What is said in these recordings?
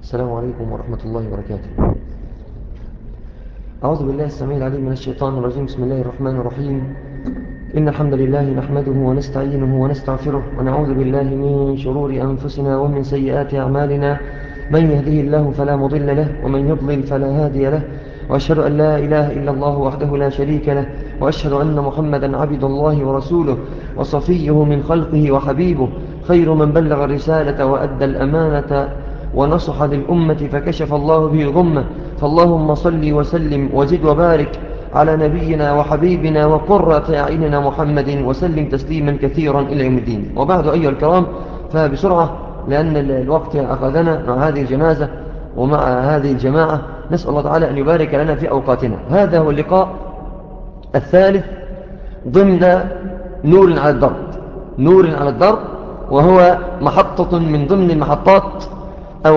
السلام عليكم ورحمة الله وبركاته. أعوذ بالله السميع العليم من الشيطان الرجيم. بسم الله الرحمن الرحيم. إن الحمد لله نحمده ونستعينه ونستغفره ونعوذ بالله من شرور أنفسنا ومن سيئات أعمالنا. من يهده الله فلا مضل له ومن يضلل فلا هادي له، وأشهد أن لا إله إلا الله وحده لا شريك له، وأشهد أن محمدا عبد الله ورسوله وصفيه من خلقه وحبيبه، خير من بلغ الرسالة وأدى الأمانة ونصح للأمة فكشف الله به الغمة. فاللهم صل وسلم وزد وبارك على نبينا وحبيبنا وقرة أعيننا محمد وسلم تسليما كثيرا إلى يوم الدين. وبعد أيها الكرام، فبسرعة لأن الوقت أخذنا مع هذه الجنازة ومع هذه الجماعة، نسأل الله تعالى أن يبارك لنا في أوقاتنا. هذا هو اللقاء الثالث ضمن نور على الدرب. نور على الدرب، وهو محطة من ضمن المحطات، أو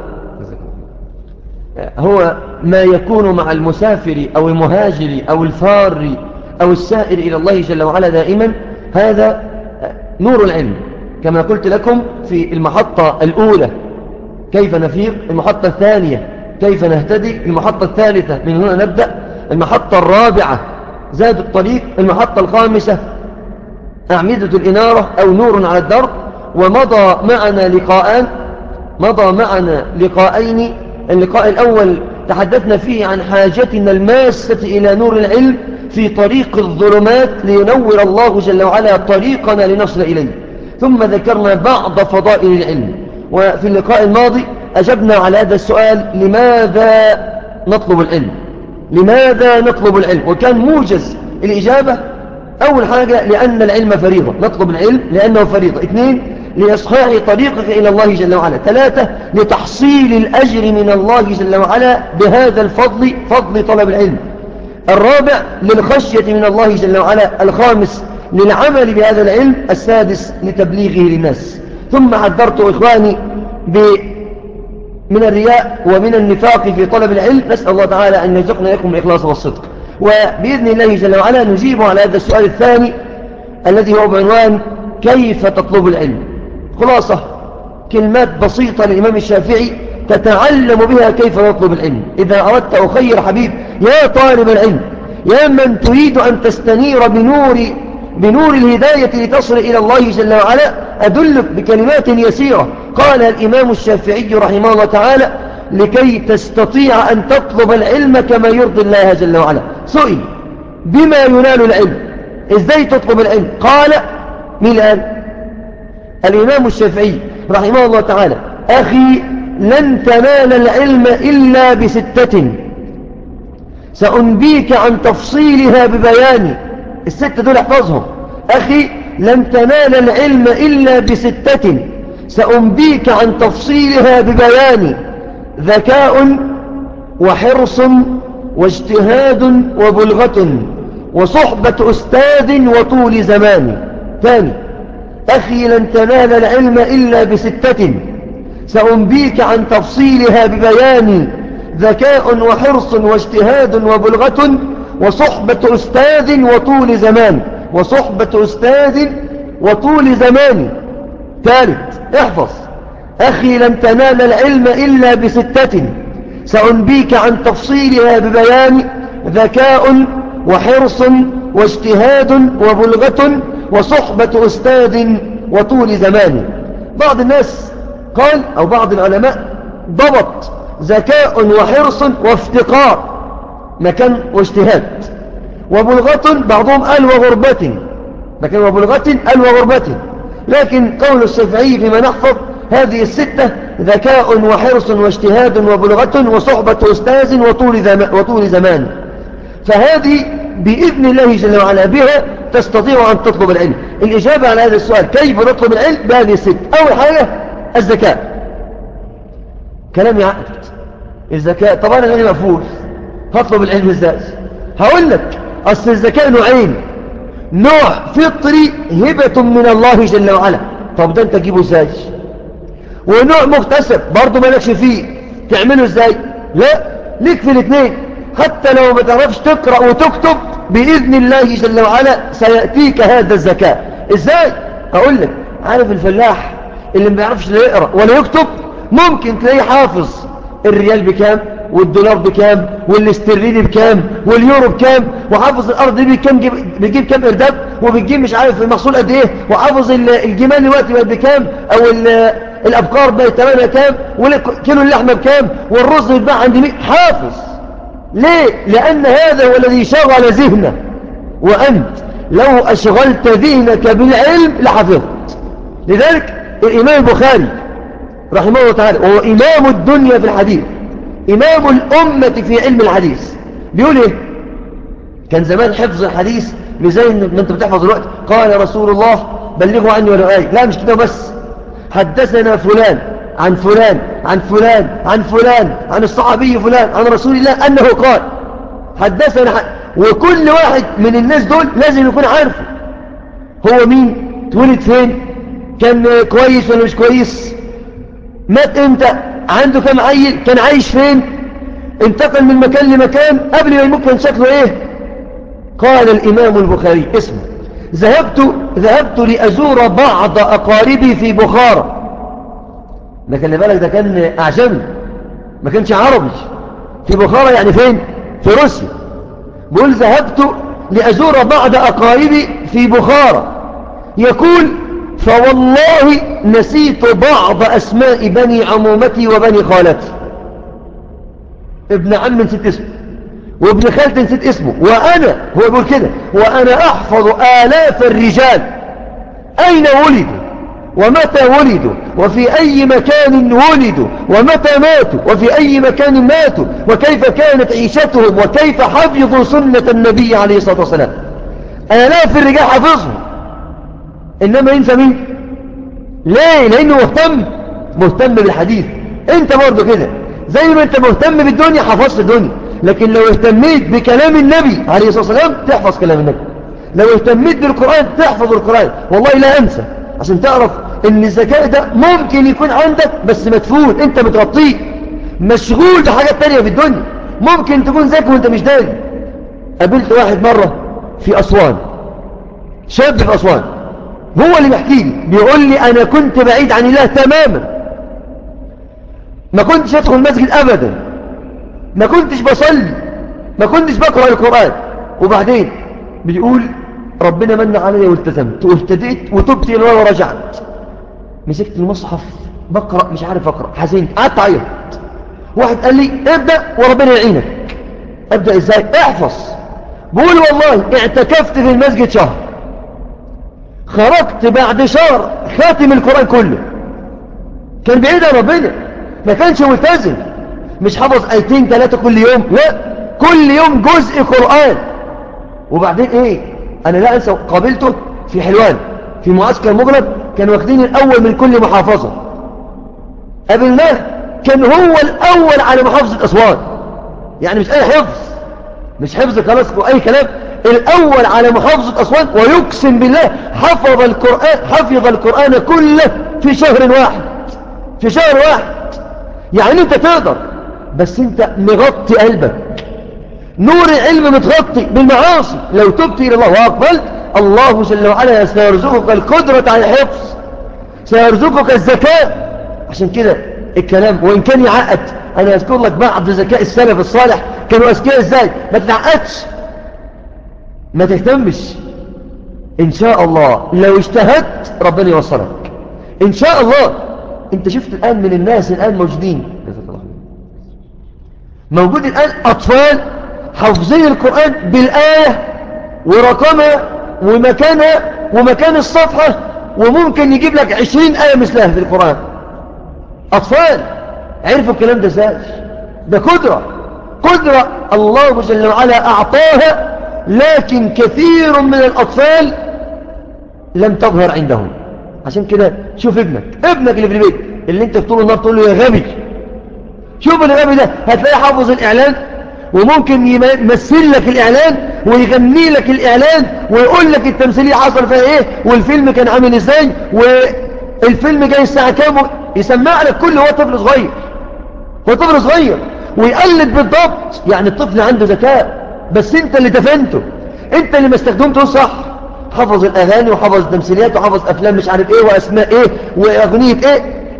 هو ما يكون مع المسافر أو المهاجر أو الفار أو السائر إلى الله جل وعلا دائما. هذا نور العلم، كما قلت لكم في المحطة الأولى كيف نفيق، المحطة الثانية كيف نهتدي، المحطة الثالثة من هنا نبدأ، المحطة الرابعة زاد الطريق، المحطة الخامسة أعمدة الإنارة أو نور على الدرب. مضى معنا لقاءين. اللقاء الأول تحدثنا فيه عن حاجتنا الماسة إلى نور العلم في طريق الظلمات لينور الله جل وعلا طريقنا لنصل إليه، ثم ذكرنا بعض فضائل العلم. وفي اللقاء الماضي أجبنا على هذا السؤال: لماذا نطلب العلم؟ لماذا نطلب العلم؟ وكان موجز الإجابة: أول حاجة لأن العلم فريضة، نطلب العلم لأنه فريضة. 2، لإصحاح طريقك إلى الله جل وعلا. 3، لتحصيل الأجر من الله جل وعلا بهذا الفضل، فضل طلب العلم. 4، للخشية من الله جل وعلا. 5، للعمل بهذا العلم. 6، لتبليغه للناس. ثم حذرت إخواني من الرياء ومن النفاق في طلب العلم. نسأل الله تعالى أن يرزقنا لكم الإخلاص والصدق. وبإذن الله جل وعلا نجيب على هذا السؤال الثاني الذي هو بعنوان: كيف تطلب العلم؟ خلاصة كلمات بسيطة للإمام الشافعي تتعلم بها كيف نطلب العلم. إذا أردت أخي الحبيب يا طالب العلم، يا من تريد أن تستنير بنور الهداية لتصل إلى الله جل وعلا، أدلك بكلمات يسيرة قال الإمام الشافعي رحمه الله تعالى: لكي تستطيع أن تطلب العلم كما يرضي الله جل وعلا. سئل: بما ينال العلم؟ إزاي تطلب العلم؟ قال: مين قال؟ الإمام الشافعي رحمه الله تعالى: أخي، لن تنال العلم إلا بستة سأنبيك عن تفصيلها ببياني. الستة دول احفظهم. أخي، لن تنال العلم إلا بستة سأنبيك عن تفصيلها ببياني: ذكاء وحرص واجتهاد وبلغة وصحبة أستاذ وطول زمان. ثاني: أخي، لن تنال العلم إلا بستة سأنبيك عن تفصيلها ببياني: ذكاء وحرص واجتهاد وبلغة وصحبة أستاذ وطول زمان. وصحبة أستاذ وطول زمان. ثالث: احفظ: أخي، لن تنال العلم إلا بستة سأنبيك عن تفصيلها ببيان: ذكاء وحرص واجتهاد وبلغة وصحبة أستاذ وطول زمان. بعض الناس قال، أو بعض العلماء ضبط ذكاء وحرص وافتقار مكان واجتهاد، وبلغة بعضهم قال وغربة مكان، وبلغة قال وغربة. لكن قول الشافعي فيما نحفظ هذه الستة: ذكاء وحرص واجتهاد وبلغة وصحبة أستاذ وطول زمان. فهذه بإذن الله جل وعلا بها تستطيع أن تطلب العلم. الإجابة على هذا السؤال كيف نطلب العلم بهذه الست: أول حاجة الذكاء. كلام يعقد. الذكاء طبعا أنا مقفول، هطلب العلم ازاي؟ هقول لك: أصل الذكاء نوعين: نوع فطري هبة من الله جل وعلا، طب ده انت تجيبه ازاي؟ ونوع مكتسب برضه مالكش فيه، تعمله ازاي؟ لا، ليك في الاثنين. حتى لو ما تعرفش تقرأ وتكتب بإذن الله جل وعلا سيأتيك هذا الذكاء. ازاي؟ اقول لك: عارف الفلاح اللي ما بيعرفش لا يقرأ ولا يكتب، ممكن تلاقيه حافظ الريال بكام والدولار بكام والاسترليني بكام واليورو بكام، وحافظ الارض دي بيجيب كام ارداب، وبتجيب مش عارف المحصول قد ايه، وحافظ الجمال دلوقتي بقت بكام، او الابقار بقت ثمنها كام، وكيلو اللحمه بكام، والرز بيتباع عند مين. حافظ. ليه؟ لان هذا هو الذي شغل ذهنه، وانت لو اشغلت ذهنك بالعلم لحفظت. لذلك الامام البخاري رحمه الله تعالى وهو امام الدنيا في الحديث، إمام الأمة في علم الحديث، بيقول إيه؟ كان زمان حفظ الحديث مش زي ما أنت بتحفظ الوقت. قال رسول الله بلغوا عني ولو آية. لا، مش كده بس. حدثنا فلان عن فلان عن فلان عن فلان عن الصحابي فلان عن رسول الله أنه قال حدثنا وكل واحد من الناس دول لازم يكون عارفه هو مين، اتولد فين، كان كويس ولا مش كويس، مات امتى، عنده كم عيل، كان عايش فين، انتقل من مكان لمكان، قبل ما يموت كان شكله ايه. قال الامام البخاري اسمه ذهبت لازور بعض اقاربي في بخارى. ده خلي بالك ده كان اعجمي، ما كانش عربي. في بخارى يعني فين؟ في روسيا. بيقول ذهبت لازور بعض اقاربي في بخارى، يقول فوالله نسيت بعض اسماء بني عمومتي وبني خالتي. ابن عم نسيت اسمه، وابن خالتي نسيت اسمه، وأنا هو يقول كده وأنا أحفظ آلاف الرجال أين ولدوا ومتى ولدوا وفي أي مكان ولدوا ومتى ماتوا وفي أي مكان ماتوا وكيف كانت عيشتهم وكيف حفظوا سنة النبي عليه الصلاة والسلام. آلاف الرجال حفظهم، إنما ينسى مين؟ ليه؟ لأنه مهتم بالحديث. انت برضو كده زي ما انت مهتم بالدنيا حفظت الدنيا، لكن لو اهتميت بكلام النبي عليه الصلاة والسلام تحفظ كلام النبي، لو اهتميت بالقرآن تحفظ القرآن. والله لا انسى، عشان تعرف ان الذكاء ده ممكن يكون عندك بس مدفون، انت بتغطيه، مشغول بحاجات تانية في الدنيا. ممكن تكون ذكي وانت مش داري. قابلت واحد مرة في أسوان، شاب في أسوان، هو اللي بيحكي لي، بيقول لي انا كنت بعيد عن الله تماما، ما كنتش ادخل المسجد ابدا، ما كنتش بصلي، ما كنتش بقرأ القرآن، وبعدين بيقول ربنا من علي والتزمت واهتديت وتبت الى الله ورجعت، مسكت المصحف بقرأ مش عارف اقرأ، حزنت قعدت اعيط. واحد قال لي ابدأ وربنا يعينك. ابدأ ازاي؟ احفظ. بقول والله اعتكفت في المسجد شهر، خرجت بعد شهر خاتم القرآن كله. كان بعيد عن ربنا، ما كانش ملتزم، مش حفظ ايتين ثلاثة كل يوم، لا، كل يوم جزء قرآن. وبعدين ايه، انا لا انسى قابلته في حلوان في معسكر مغلق، كانوا واخدين الاول من كل محافظة، قابلناه كان هو الاول على محافظة اسوان، يعني مش اي حفظ، مش حفظ خلاص واي كلام، الاول على محافظة اسوان، ويقسم بالله حفظ القرآن كله في شهر واحد، في شهر واحد. يعني انت تقدر، بس انت مغطي قلبك، نور العلم متغطي بالمعاصي. لو تبت الى الله واقبلت، الله جل وعلا سيرزقك القدرة على الحفظ، سيرزقك الذكاء. عشان كده الكلام وان كان يعقد، انا اذكر لك بعض ذكاء السلف الصالح كانوا اذكياء ازاي. ما تتعقدش، ما تهتمش، ان شاء الله لو اجتهدت ربنا يوصلك ان شاء الله. انت شفت الان من الناس الان موجود الآن أطفال حافظين القرآن بالآية ورقمها ومكانها ومكان الصفحة، وممكن يجيب لك 20 آية مثلها في القرآن. أطفال عرفوا الكلام ده ازاي؟ ده قدرة الله جل وعلا أعطاها، لكن كثير من الأطفال لم تظهر عندهم. عشان كده شوف ابنك اللي في البيت، اللي انت طول النهار تقول له يا غبي، شوف الغبي ده هتلاقيه حافظ الإعلان، وممكن يمثل لك الإعلان ويغني لك الإعلان ويقول لك التمثيلية حصل فيها إيه والفيلم كان عامل إزاي والفيلم جاي الساعة كام، يسمع لك كل. هو طفل صغير، هو طفل صغير ويقلد بالضبط. يعني الطفل عنده ذكاء، بس انت اللي دفنته، انت اللي ما استخدمته صح. حفظ الأغاني وحفظ التمثيليات وحفظ أفلام مش عارف إيه وأسماء إيه وأغنية إيه،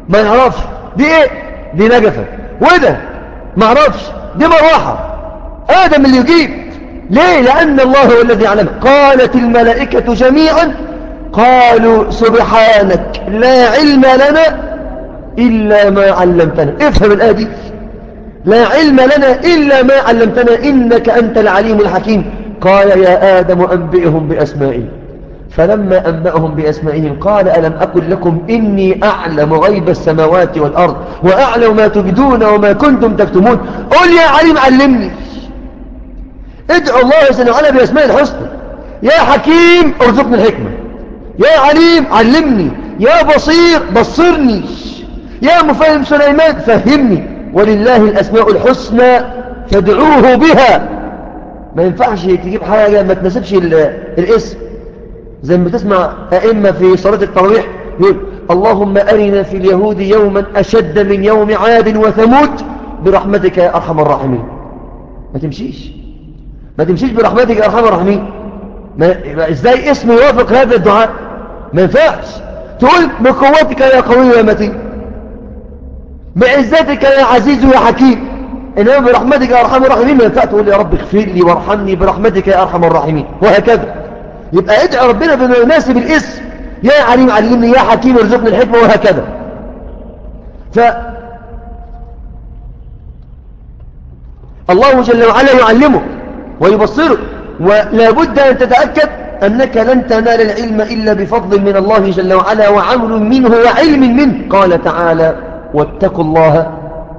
ما يعرفش دي ايه، دي نجفة. وده ما اعرفش، دي مروحة. آدم اللي يجيب. ليه؟ لأن الله هو الذي علمه. قالت الملائكة جميعا قالوا سبحانك لا علم لنا إلا ما علمتنا. افهم الآية دي، لا علم لنا إلا ما علمتنا إنك أنت العليم الحكيم. قال يا آدم أنبئهم بأسمائهم. فلما أنبأهم بأسمائهم قال ألم أقل لكم إني أعلم غيب السماوات والأرض وأعلم ما تبدون وما كنتم تكتمون. قل يا عليم علمني. ادعوا الله جل وعلا بأسماء الحسنى. يا حكيم ارزقني الحكمة، يا عليم علمني، يا بصير بصرني، يا مفهم سليمان فهمني. ولله الأسماء الحسنى فادعوه بها. ما ينفعش تجيب حاجة ما تناسبش الاسم. زي ما تسمع أئمة في صلاة التراويح يقول اللهم أرنا في اليهود يوما أشد من يوم عاد وثمود برحمتك يا أرحم الراحمين. ما تمشيش، ما تمشيش برحمتك يا أرحم الراحمين. ازاي اسم يوافق هذا الدعاء؟ ما ينفعش. تقول بقوتك يا قوي يا متين، بعزتك يا عزيز يا حكيم، إنما برحمتك يا أرحم الراحمين ما ينفع تقول يا رب اغفر لي وارحمني برحمتك يا أرحم الراحمين، وهكذا. يبقى ادعي ربنا بما يناسب الاسم. يا عليم علمني، يا حكيم ارزقني الحكمة، وهكذا. فالله جل وعلا يعلمك ويبصرك، ولا بد أن تتأكد أنك لن تنال العلم إلا بفضل من الله جل وعلا وعمل منه وعلم منه. قال تعالى واتقوا الله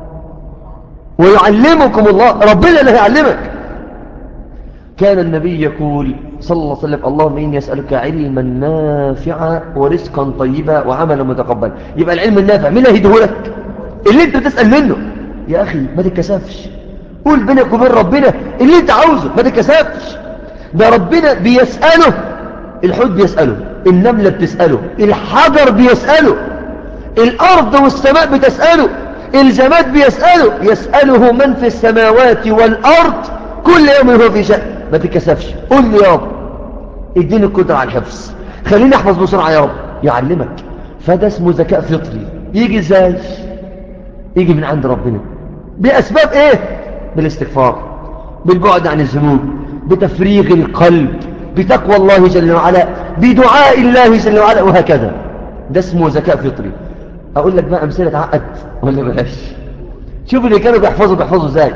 ويعلمكم الله. ربنا اللي هيعلمك. كان النبي يقول صلى الله عليه وسلم اللهم إني أسألك علما نافعا ورزقا طيبا وعملا متقبلا. يبقى العلم النافع مين اللي هيديهولك؟ اللي انت بتسأل منه. يا أخي ما تتكسفش، قول بينك وبين ربنا اللي انت عاوزه، ما تتكسفش. ده ربنا بيسأله، الحوت بيسأله، النملة بتسأله، الحجر بيسأله، الأرض والسماء بتسأله، الجماد بيسأله. يسأله من في السماوات والأرض كل يوم هو في شأن. ما تتكسفش، قل لي يا رب اديني القدرة على الحفظ، خليني احفظ بسرعة يا رب. يعلمك. فده اسمه ذكاء فطري. يجي ازاي؟ يجي من عند ربنا بأسباب ايه؟ بالاستغفار، بالبعد عن الذنوب، بتفريغ القلب، بتقوى الله جل وعلا، بدعاء الله جل وعلا، وهكذا. ده اسمه ذكاء فطري. اقول لك بقى امثله تعقد ولا بلاش؟ شوف اللي كانوا بيحفظوا ازاي.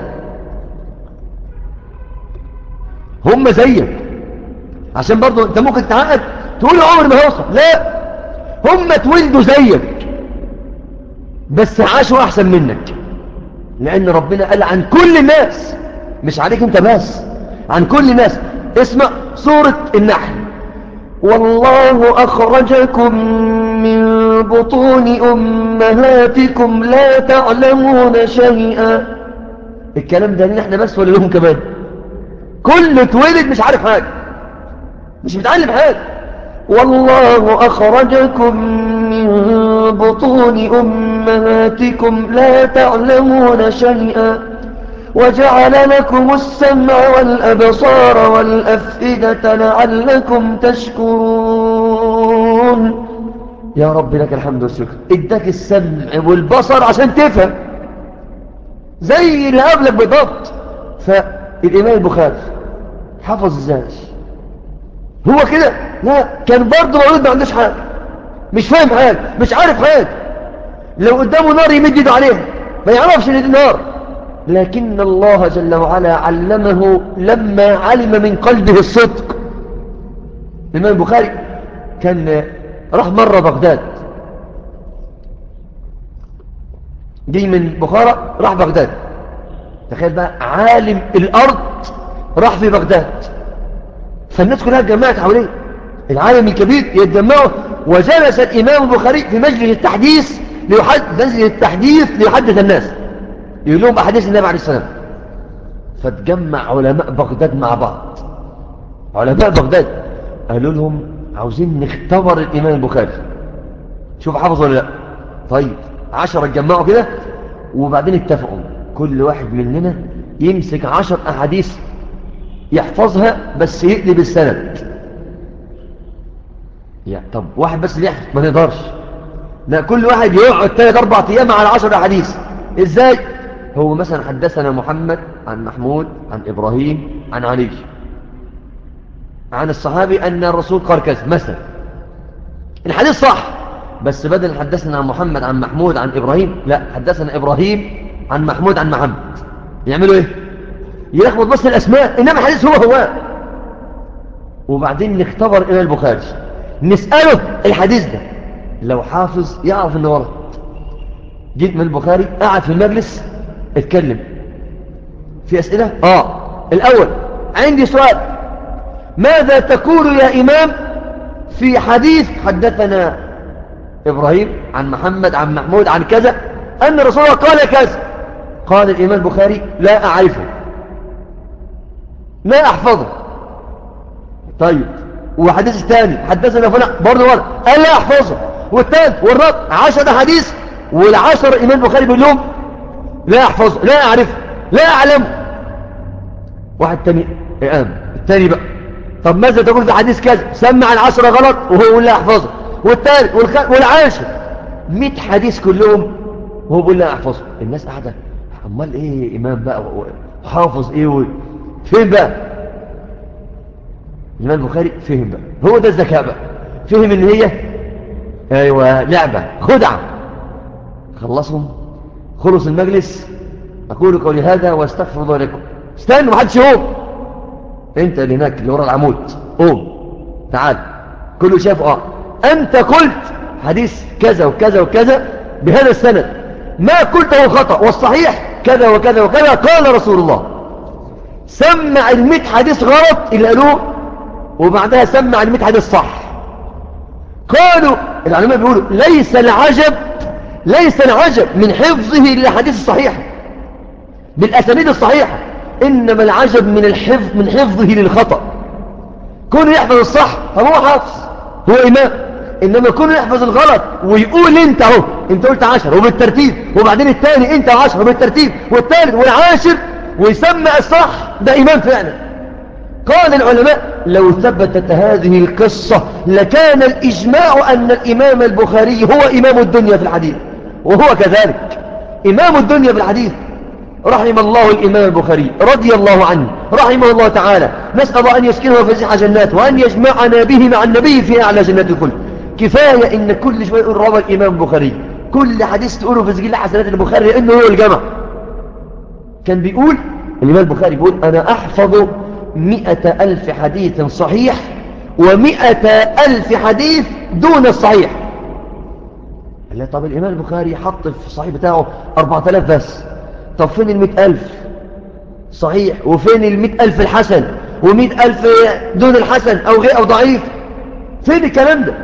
هم زيك، عشان برضو انت ممكن تعقد تقول عمر ما هوصل. لا، هم اتولدوا زيك بس عاشوا احسن منك. لان ربنا قال عن كل الناس، مش عليك انت بس، عن كل الناس. اسمع سورة النحل. والله أخرجكم من بطون أمهاتكم لا تعلمون شيئا. الكلام ده لنا احنا بس ولا لهم كمان؟ كل اتولد مش عارف حاجة، مش متعلم حاجة. والله أخرجكم من بطون أمهاتكم لا تعلمون شيئا وجعل لكم السمع والأبصار والأفئدة لعلكم تشكرون. يا رب لك الحمد والشكر. اداك السمع والبصر عشان تفهم زي اللي قبلك بالضبط. فالإمام البخاري حفظ ازاي؟ هو كده؟ لا، كان برضه مولود ما عندوش حاجة، مش فاهم حاجة، مش عارف حاجة. لو قدامه نار يمد يده عليها ما يعرفش ان دي نار. لكن الله جل وعلا علمه لما علم من قلبه الصدق. الإمام البخاري كان راح مرة بغداد، جاي من بخارى راح بغداد. تخيل بقى عالم الأرض راح في بغداد، فالناس كلها اتجمعت حواليه، العالم الكبير يتجمعوا. وجلس الإمام البخاري في مجلس التحديث ليحدث الناس، يقول لهم أحاديث النبي عليه السلام. فتجمع علماء بغداد مع بعض. علماء بغداد قالوا لهم عاوزين نختبر الإمام البخاري، شوف حافظ ولا لا. طيب 10 اتجمعوا كده، وبعدين اتفقوا كل واحد مننا يمسك 10 أحاديث يحفظها بس يقلب السند. يعني طب واحد بس اللي يحفظ ما نقدرش، لا كل واحد يقعد 3-4 أيام على 10 أحاديث. ازاي؟ هو مثلا حدثنا محمد عن محمود عن إبراهيم عن علي عن الصحابي أن الرسول قال كذا مثلا، الحديث صح، بس بدل حدثنا عن محمد عن محمود عن إبراهيم، لا حدثنا إبراهيم عن محمود عن محمد. يعملوا إيه؟ يلخبط بس الأسماء، إنما الحديث هو. وبعدين نختبر إمام البخاري، نسأله الحديث ده لو حافظ يعرف إنه غلط. جيت من البخاري قاعد في المجلس اتكلم في أسئلة. الأول عندي سؤال، ماذا تقول يا إمام في حديث حدثنا إبراهيم عن محمد عن محمود عن كذا أن رسول الله قال كذا؟ قال الإمام البخاري لا أعرفه، لا أحفظه. طيب وحديث الثاني حدثنا فلان برضه ولا قال لا أحفظه، والثالث والرابع 10 حديث، والعشر الإمام البخاري بيقول لهم لا أحفظه لا أعرفه لا أعلمه. واحد تاني الثاني بقى، طب ماذا تقول في حديث كذا؟ سمع 10 غلط وهو يقول لا أحفظه، والثالث والعاشر 100 حديث كلهم وهو بيقول لا أحفظه. الناس قاعدة امال ايه امام بقى وحافظ ايه فين بقى؟ الإمام البخاري فهم بقى، هو ده الذكاء بقى، فهم ان هي ايوه لعبة خدعة. خلص المجلس، اقول قولي هذا واستغفر الله لكم. استنوا محدش يقوم، انت اللي هناك اللي ورا العمود قوم تعال. كله شاف انت قلت حديث كذا وكذا وكذا بهذا السند، ما قلته خطأ والصحيح كذا وكذا وكذا قال رسول الله. سمع 100 حديث غلط اللي قالوه، وبعدها سمع 100 حديث صح. قالوا العلماء بيقولوا ليس العجب من حفظه للحديث الصحيح بالأسانيد الصحيحة، إنما العجب من حفظه للخطأ. كونه يحفظ الصح فهو حافظ، هو إمام، إنما كونه يحفظ الغلط ويقول انت قلت 10 وبالترتيب، وبعدين الثاني انت 10 وبالترتيب، والثالث والعاشر ويسمع الصح، ده إمام فعلا. قال العلماء لو ثبتت هذه القصة لكان الإجماع أن الإمام البخاري هو إمام الدنيا في الحديث، وهو كذلك إمام الدنيا في الحديث. رحم الله الإمام البخاري رضي الله عنه رحمه الله تعالى، نسأل الله أن يسكنه فسيح جنات وأن يجمعنا به مع النبي في أعلى جنات الخلد. كفاية إن كل شوية يقول روى الإمام البخاري، كل حديث تقوله في سجل حسنات البخاري لأنه هو الجمع. كان بيقول الإمام البخاري بيقول أنا أحفظ 100,000 حديث صحيح و100,000 حديث دون الصحيح. قال لي طب الإمام البخاري حط في الصحيح بتاعه 4,000 بس، طب فين 100,000 صحيح وفين 100,000 الحسن و100,000 دون الحسن أو غير أو ضعيف؟ فين الكلام ده؟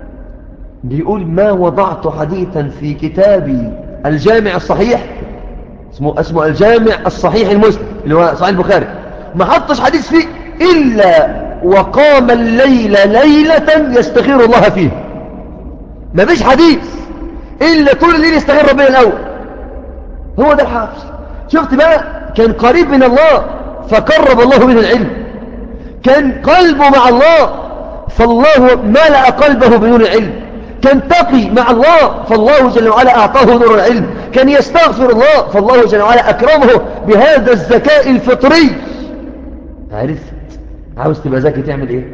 بيقول ما وضعت حديثا في كتابي الجامع الصحيح، اسمه الجامع الصحيح المسلم اللي هو صحيح البخاري، ما حطش حديث فيه إلا وقام الليل ليلة يستغير الله فيه. ما فيش حديث إلا طول الليل يستغير ربنا الأول. هو ده الحافظ. شفت بقى، كان قريب من الله فقرب الله من العلم، كان قلبه مع الله فالله ملأ قلبه بنور العلم، كان تقي مع الله فالله جل وعلا أعطاه نور العلم، كان يستغفر الله فالله جل وعلا أكرمه بهذا الذكاء الفطري. عرفت عاوز تبقى ذكي تعمل ايه؟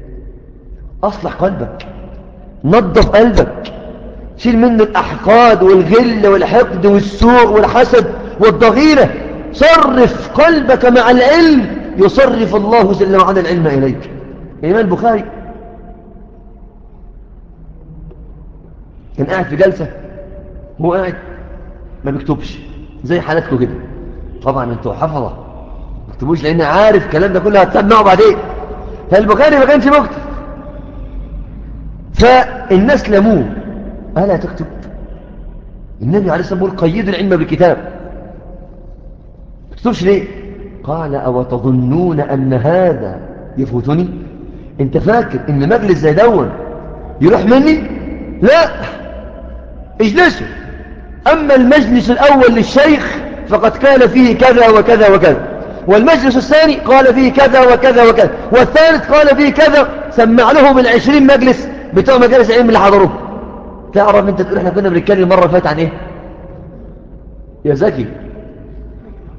اصلح قلبك، نظف قلبك، شيل منه الأحقاد والغل والحقد والسوء والحسد والضغينة، صرف قلبك مع العلم يصرف الله جل وعلا العلم إليك. الإمام البخاري كان قاعد في جلسة، هو قاعد ما بيكتبش زي حالاتكم كده، طبعا انتوا حفظة ما بيكتبوش لأن عارف الكلام ده كله هتسمعه بعدين. فالبخاري ما كانش مكتب، فالناس لموه ألا تكتب؟ النبي عليه الصلاة والسلام قيدوا العلم بالكتاب، ما تكتبش ليه؟ قال أو تظنون أن هذا يفوتني؟ انت فاكر ان مجلس زي دون يروح مني؟ لا، اجلسوا. أما المجلس الأول للشيخ فقد قال فيه كذا وكذا وكذا، والمجلس الثاني قال فيه كذا وكذا وكذا، والثالث قال فيه كذا. سمع لهم 20 مجلس بتوع مجالس العلم اللي حضروه. تعرف انت تقول احنا كنا بنتكلم المره اللي فاتت عن ايه يا زكي؟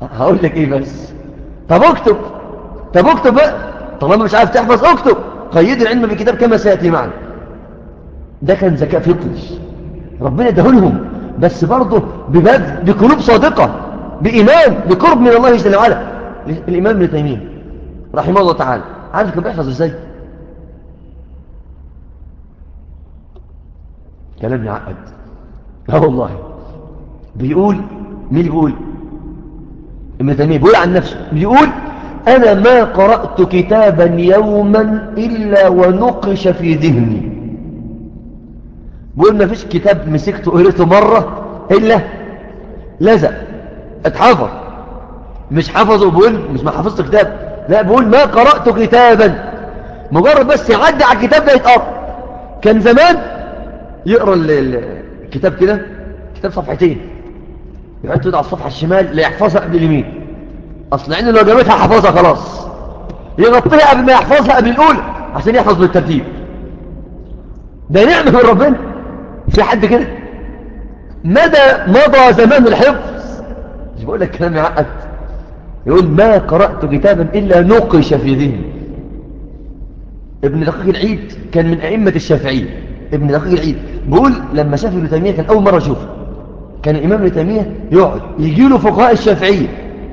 هقول لك ايه بس؟ طب اكتب، طب اكتب بقى، طالما مش عارف تحفظ اكتب. قيد العلم بكتاب كما سيأتي معنا. ده كان ذكاء فطري ربنا اداهولهم، بس برضه ببذل، بقلوب صادقة، بإيمان، بقرب من الله جل وعلا. الإمام ابن تيمية رحمه الله تعالى، عارف كان بيحفظ ازاي؟ كلام يعقد. اه والله. بيقول، مين اللي بيقول؟ ابن تيمية بيقول عن نفسه، بيقول أنا ما قرأت كتابا يوما إلا ونقش في ذهني. بيقول ما فيش كتاب مسكته قريته مرة إلا لزق، اتحفظ. مش حفظه، بيقول مش ما حفظت كتاب، لا بيقول ما قرأت كتابا، مجرد بس يعدي على الكتاب ده يتقرأ. كان زمان يقرأ الكتاب كده، كتاب صفحتين، يحط يده على الصفحة الشمال ليحفظها قبل اليمين، أصل عينه لو جابتها حفظها خلاص، يغطيها قبل ما يحفظها قبل الأولى عشان يحفظ بالترتيب. ده نعمة من ربنا. في حد كده؟ مضى زمان الحفظ. مش بقول لك كلام يعقد. يقول ما قرأت كتابا إلا نقش في ذهني. ابن دقيق العيد كان من أئمة الشافعية. ابن دقيق العيد بيقول لما شاف ابن تيمية كان أول مرة أشوفه، كان الإمام ابن تيمية يقعد يجي له فقهاء الشافعية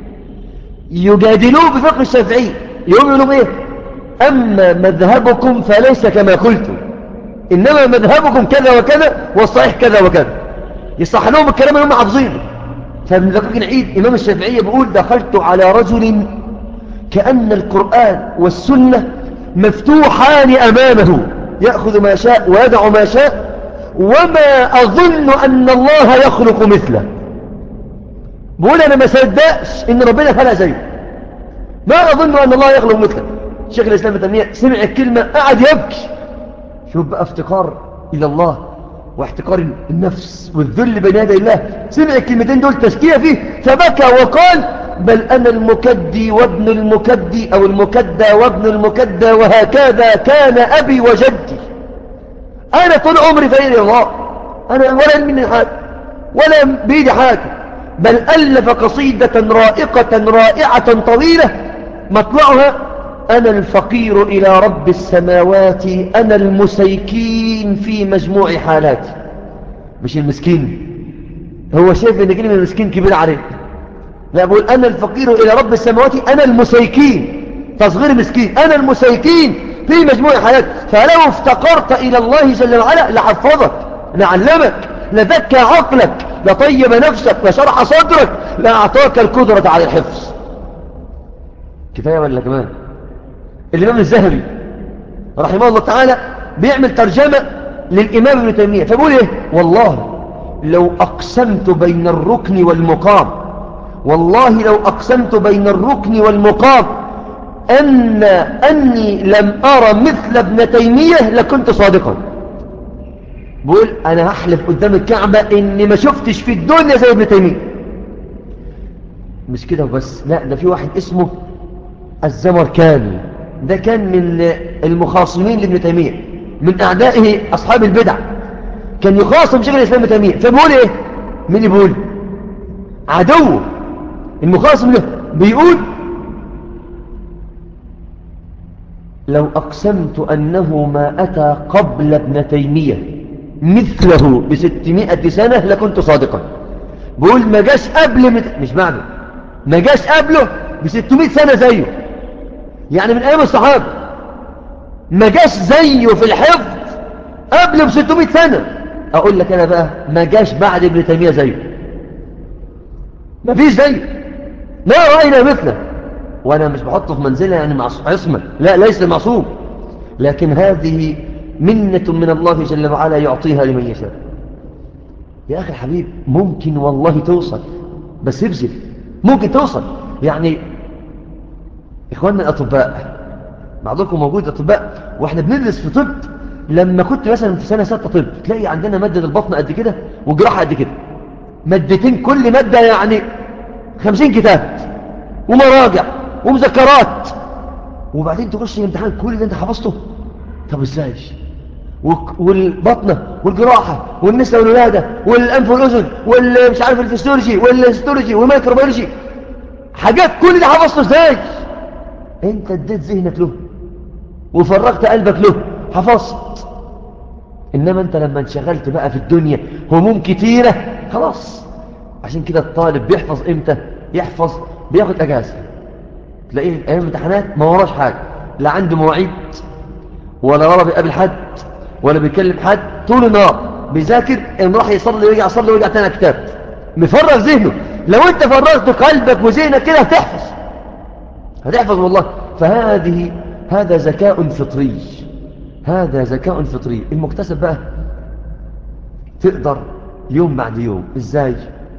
يجادلوه بفقه الشافعية، يقوم يقول لهم إيه؟ أما مذهبكم فليس كما قلتم، إنما مذهبكم كذا وكذا والصحيح كذا وكذا. يصح لهم الكلام اللي هم حافظينه. فابن دقيق العيد إمام الشافعية بيقول دخلت على رجل كأن القرآن والسنة مفتوحان أمامه، يأخذ ما شاء ويدع ما شاء، وما أظن أن الله يخلق مثله. بقول أنا ما صدقش إن ربنا خلق زيه، ما أظن أن الله يخلق مثله. شيخ الإسلام ابن تيمية سمع الكلمة قعد يبكي. شوف بقى افتقار إلى الله واحتقار النفس والذل بين يدي الله، سمع الكلمتين دول تزكية فيه فبكى وقال بل أنا المكدي وابن المكدي أو المكدى وابن المكدى، وهكذا كان أبي وجدي. أنا طول عمري فقير يا الله، أنا ولا مني حاجة ولا بيدي حاجة، بل ألف قصيدة رائقة رائعة طويلة مطلعها أنا الفقير إلى رب السماوات، أنا المسيكين في مجموع حالاتي. مش المسكين، هو شايف ان كلمة المسكين كبير عليه، لا بقول أنا الفقير إلى رب السماوات أنا المسيكين، تصغير مسكين، أنا المسيكين في مجموع حياتي. فلو افتقرت إلى الله جل وعلا لحفظك، لعلمك، لذكى عقلك، لطيب نفسك، لشرح صدرك، لأعطاك القدرة على الحفظ. كفاية ولا كمان؟ الإمام الذهبي رحمه الله تعالى بيعمل ترجمة للإمام ابن تيمية فبيقول إيه؟ والله لو أقسمت بين الركن والمقام، والله لو أقسمت بين الركن والمقام أني لم أرى مثل ابن تيمية لكنت صادقا. بقول أنا هحلف قدام الكعبة إني ما شفتش في الدنيا زي ابن تيمية. مش كده وبس، لا ده في واحد اسمه الزمركاني، ده كان من المخاصمين لابن تيمية، من أعدائه أصحاب البدع، كان يخاصم شيخ الإسلام ابن تيمية. فبيقول إيه؟ مين اللي بيقول؟ عدوه المخاصم له بيقول لو أقسمت أنه ما أتى قبل ابن تيمية مثله ب600 سنة لكنت صادقا. بيقول ما جاش قبل مش معنى ما جاش قبله ب600 سنة زيه، يعني من أيام الصحابة ما جاش زيه في الحفظ قبل ب600 سنة. أقول لك أنا بقى ما جاش بعد ابن تيمية زيه، ما فيش زيه، ما رأينا مثله. وأنا مش بحطه في منزلة يعني عصمة، لا ليس معصوم، لكن هذه منة من الله جل وعلا يعطيها لمن يشاء. يا أخي الحبيب ممكن والله توصل، بس ابذل، ممكن توصل. يعني إخواننا الأطباء، بعضكم موجود أطباء وإحنا بندرس في طب، لما كنت مثلا في سنة 6 طب تلاقي عندنا مادة البطن قد كده وجراحة قد كده، مادتين كل مادة يعني 50 كتاب ومراجع ومذكرات، وبعدين تخش الامتحان كل ده انت حفظته. طب ازاي؟ والبطنة والجراحة والنساء والولادة والأنف والأذن والمش عارف الفسيولوجي والهيستولوجي والميكروبيولوجي، حاجات كل ده حفظته ازاي؟ انت اديت ذهنك له وفرغت قلبك له، حفظت. انما انت لما انشغلت بقى في الدنيا هموم كتيرة خلاص. عشان كده الطالب بيحفظ امتى؟ يحفظ بياخد اجازة، تلاقيه ايام الامتحانات ما وراش حاجة، لا عنده مواعيد ولا ورا بيقابل حد ولا بيكلم حد، طول النهار بيذاكر، ان راح يصلي ويرجع يصلي ويرجع تاني على الكتاب، مفرغ ذهنه. لو انت فرغت قلبك وذهنك كده هتحفظ، هتحفظ والله. هذا ذكاء فطري، هذا ذكاء فطري المكتسب بقى. تقدر يوم بعد يوم. ازاي؟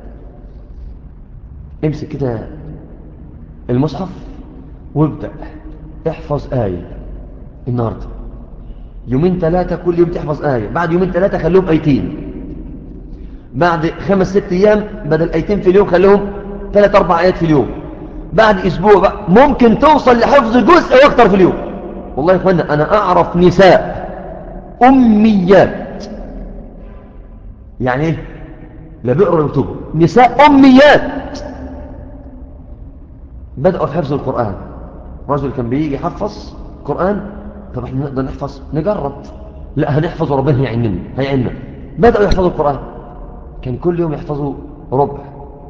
امسك كده المصحف وابدأ احفظ آية النهاردة، يومين ثلاثة كل يوم تحفظ آية، بعد يومين ثلاثة خلوهم آيتين، بعد 5-6 أيام بدل آيتين في اليوم خلوهم 3-4 آيات في اليوم، بعد أسبوع بقى ممكن توصل لحفظ جزء أو أكتر في اليوم. والله يا إخوانا أنا أعرف نساء أميات، يعني إيه؟ لا بيقرأ يكتبوا، نساء أميات بدأوا في حفظ القرآن. رجل كان بيجي يحفظ قرآن، طب احنا نقدر نحفظ؟ نجرب. لا هنحفظ وربنا هيعيننا. بدأوا يحفظوا القرآن، كان كل يوم يحفظوا ربع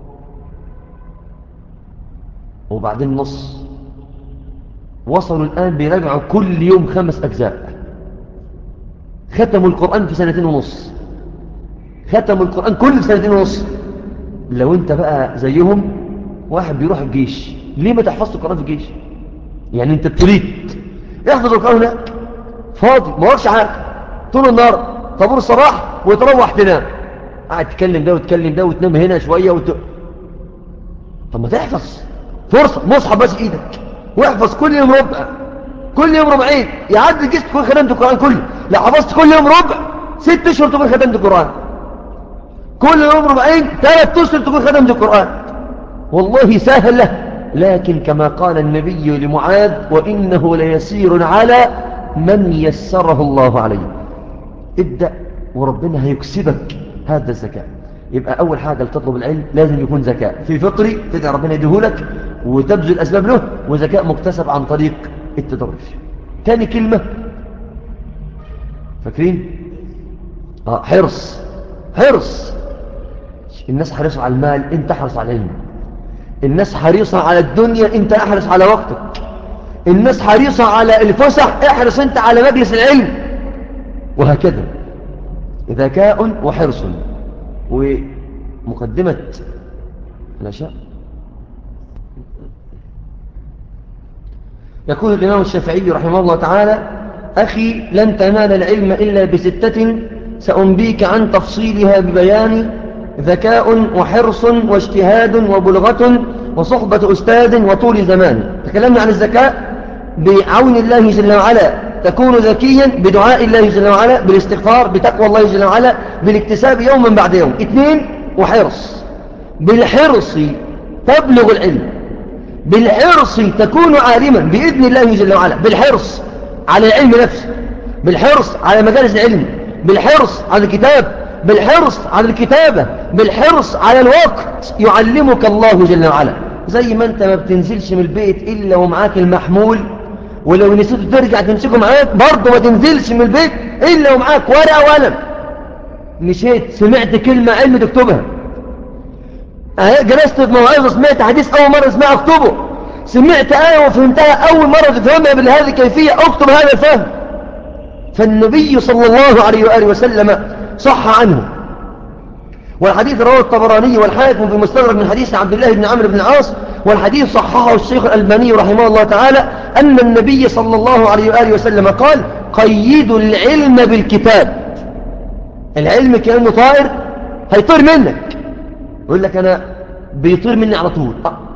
وبعدين نص، وصلوا الآن بيراجعوا كل يوم 5 أجزاء، ختموا القرآن في 2.5 سنين، ختموا القرآن كله في 2.5 سنين. لو انت بقى زيهم، واحد بيروح الجيش، ليه ما تحفظت القرآن في الجيش؟ يعني انت ابتليت، احفظ القرآن هناك فاضي ما وراكش حاجة، طول النهار طابور الصباح وتروح تنام، قاعد تكلم ده وتكلم ده وتنام هنا شوية طب ما تحفظ، فرصة مصحف بس ايدك واحفظ كل يوم ربع، كل يوم ربعين، يعدي الجيش تكون ختمت القرآن كله. لو حفظت كل يوم ربع 6 أشهر تكون ختمت القرآن، كل يوم ربعين 3 أشهر تكون ختمت القرآن. والله سهلة، لكن كما قال النبي لمعاذ وإنه ليسير على من يسره الله عليه. ابدأ وربنا هيكسبك هذا الذكاء. يبقى أول حاجة لتطلب العلم لازم يكون ذكاء في فطري تدعي ربنا يديهولك وتبذل الأسباب له، وذكاء مكتسب عن طريق التدرج. تاني كلمة فاكرين؟ حرص. حرص. الناس حريصة على المال، انت احرص على العلم. الناس حريصة على الدنيا، انت احرص على وقتك. الناس حريصة على الفسح، احرص انت على مجلس العلم. وهكذا ذكاء وحرص. ومقدمة الأشياء يقول الإمام الشافعي رحمه الله تعالى: أخي لن تنال العلم إلا ب6 سأنبيك عن تفصيلها ببيان: ذكاء وحرص واجتهاد وبلغة وصحبة أستاذ وطول زمان. تكلمنا عن الذكاء بعون الله جل وعلا تكون ذكيا، بدعاء الله جل وعلا، بالاستغفار، بتقوى الله جل وعلا، بالاكتساب يوما بعد يوم. 2 وحرص، بالحرص تبلغ العلم، بالحرص تكون عالما بإذن الله جل وعلا، بالحرص على العلم نفسه، بالحرص على مجالس العلم، بالحرص على الكتاب، بالحرص على الكتابة، بالحرص على الوقت يعلمك الله جل وعلا. زي ما انت ما بتنزلش من البيت إلا ومعاك المحمول، ولو نسيت ترجع تمسكه معاك برضه ما تنزلش من البيت إلا ومعاك ورقة وقلم. مشيت سمعت كلمة علم تكتبها، جلست في موعظة سمعت حديث أول مرة اسمعه اكتبه، سمعت آية وفهمتها أول مرة تفهمها بهذه الكيفية اكتب هذا الفهم. فالنبي صلى الله عليه وآله وسلم صح عنه، والحديث رواه الطبراني والحاكم في مستدرك من حديث عبد الله بن عمرو بن العاص، والحديث صححه الشيخ الألباني رحمه الله تعالى، أن النبي صلى الله عليه وآله وسلم قال: قيدوا العلم بالكتاب. العلم كأنه طائر هيطير منك، يقول لك أنا بيطير مني على طول،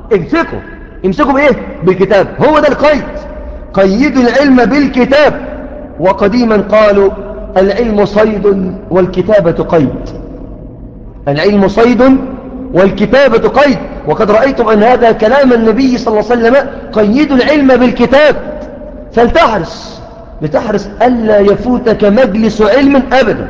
امسكه بإيه؟ بالكتاب. هو ده القيد، قيدوا العلم بالكتاب. وقديما قالوا: العلم صيد والكتابة قيد. العلم صيد والكتابة قيد. وقد رأيتم أن هذا كلام النبي صلى الله عليه وسلم: قيدوا العلم بالكتاب. فلتحرص، لتحرص ألا يفوتك مجلس علم أبدا.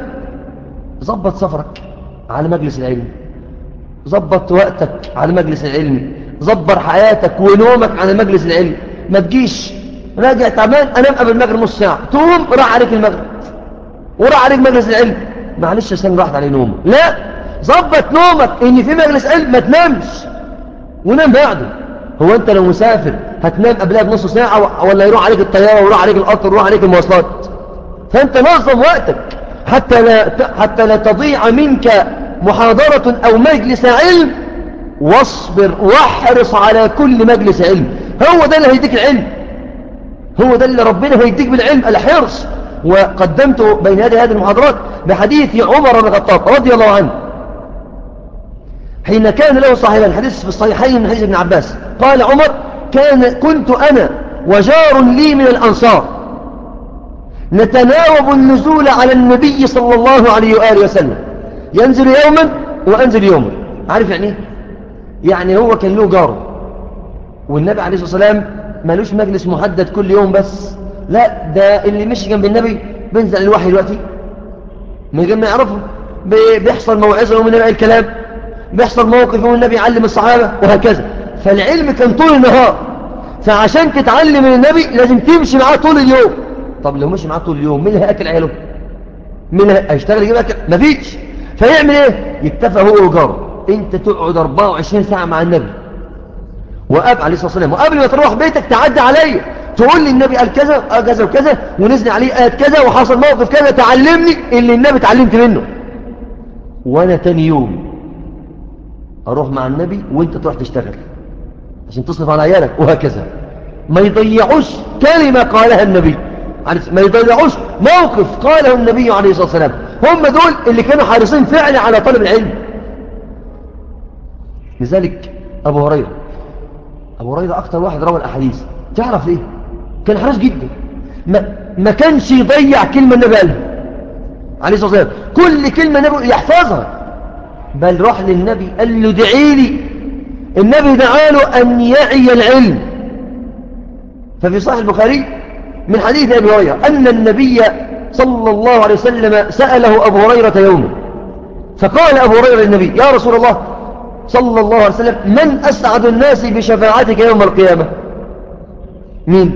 ضبط سفرك على مجلس العلم، ضبط وقتك على مجلس العلم، زبر حياتك ونومك عن مجلس العلم. ما تجيش راجع تعبان انام قبل المغرب نص ساعة، تقوم راح عليك المغرب وراح عليك مجلس العلم، معلش عشان راحت عليه نومه. لا، ظبط نومك ان في مجلس علم ما تنامش ونام بعده. هو انت لو مسافر هتنام قبلها بنص ساعة ولا يروح عليك الطيارة ويروح عليك القطر ويروح عليك المواصلات؟ فانت نظم وقتك حتى لا تضيع منك محاضرة او مجلس علم. واصبر واحرص على كل مجلس علم، هو ده اللي هيديك العلم، هو ده اللي ربنا هيديك بالعلم، الحرص. وقدمت بين يدي هذه المحاضرات بحديث عمر بن الخطاب رضي الله عنه حين كان له صاحبان، الحديث في الصحيحين من حديث ابن عباس. قال عمر: كنت أنا وجار لي من الأنصار نتناوب النزول على النبي صلى الله عليه وآله وسلم، ينزل يوما وأنزل يوما. عارف يعني ايه؟ يعني هو كان له جار، والنبي عليه الصلاة والسلام مالوش مجلس محدد كل يوم بس، لا، ده اللي مشي جنب النبي بينزل الوحي دلوقتي من غير ما يعرفه، بيحصل موعظة ومن النبي الكلام، بيحصل موقف والنبي يعلم الصحابة وهكذا. فالعلم كان طول النهار، فعشان تتعلم من النبي لازم تمشي معاه طول اليوم. طب لو مشي معاه طول اليوم مين اللي هيأكل عياله؟ مين اللي هيشتغل يجيب أكل؟ مفيش. فيعمل ايه؟ يكتفى هو وجاره. انت تقعد 24 ساعة مع النبي عليه الصلاة والسلام، وقبل ما تروح بيتك تعدي عليا تقول لي النبي قال كذا كذا وكذا ونزل عليه آيات كذا وحصل موقف كذا، تعلمني اللي النبي تعلمت منه. وانا تاني يوم اروح مع النبي وانت تروح تشتغل عشان تصرف على عيالك وهكذا. ما يضيعوش كلمة قالها النبي، ما يضيعوش موقف قاله النبي عليه الصلاة والسلام. هم دول اللي كانوا حريصين فعلا على طلب العلم. لذلك أبو هريرة أكتر واحد روى الأحاديث. تعرف ليه؟ كان حريص جدا، ما كانش يضيع كلمة النبي قالها عليه الصلاة والسلام، كل كلمة النبي يحفظها. بل راح للنبي قال له ادعي لي، النبي دعاله أن يعي العلم. ففي صحيح البخاري من حديث أبي هريرة أن النبي صلى الله عليه وسلم سأله أبو هريرة يوما، فقال أبو هريرة للنبي: يا رسول الله صلى الله عليه وسلم، من أسعد الناس بشفاعتك يوم القيامة؟ مين؟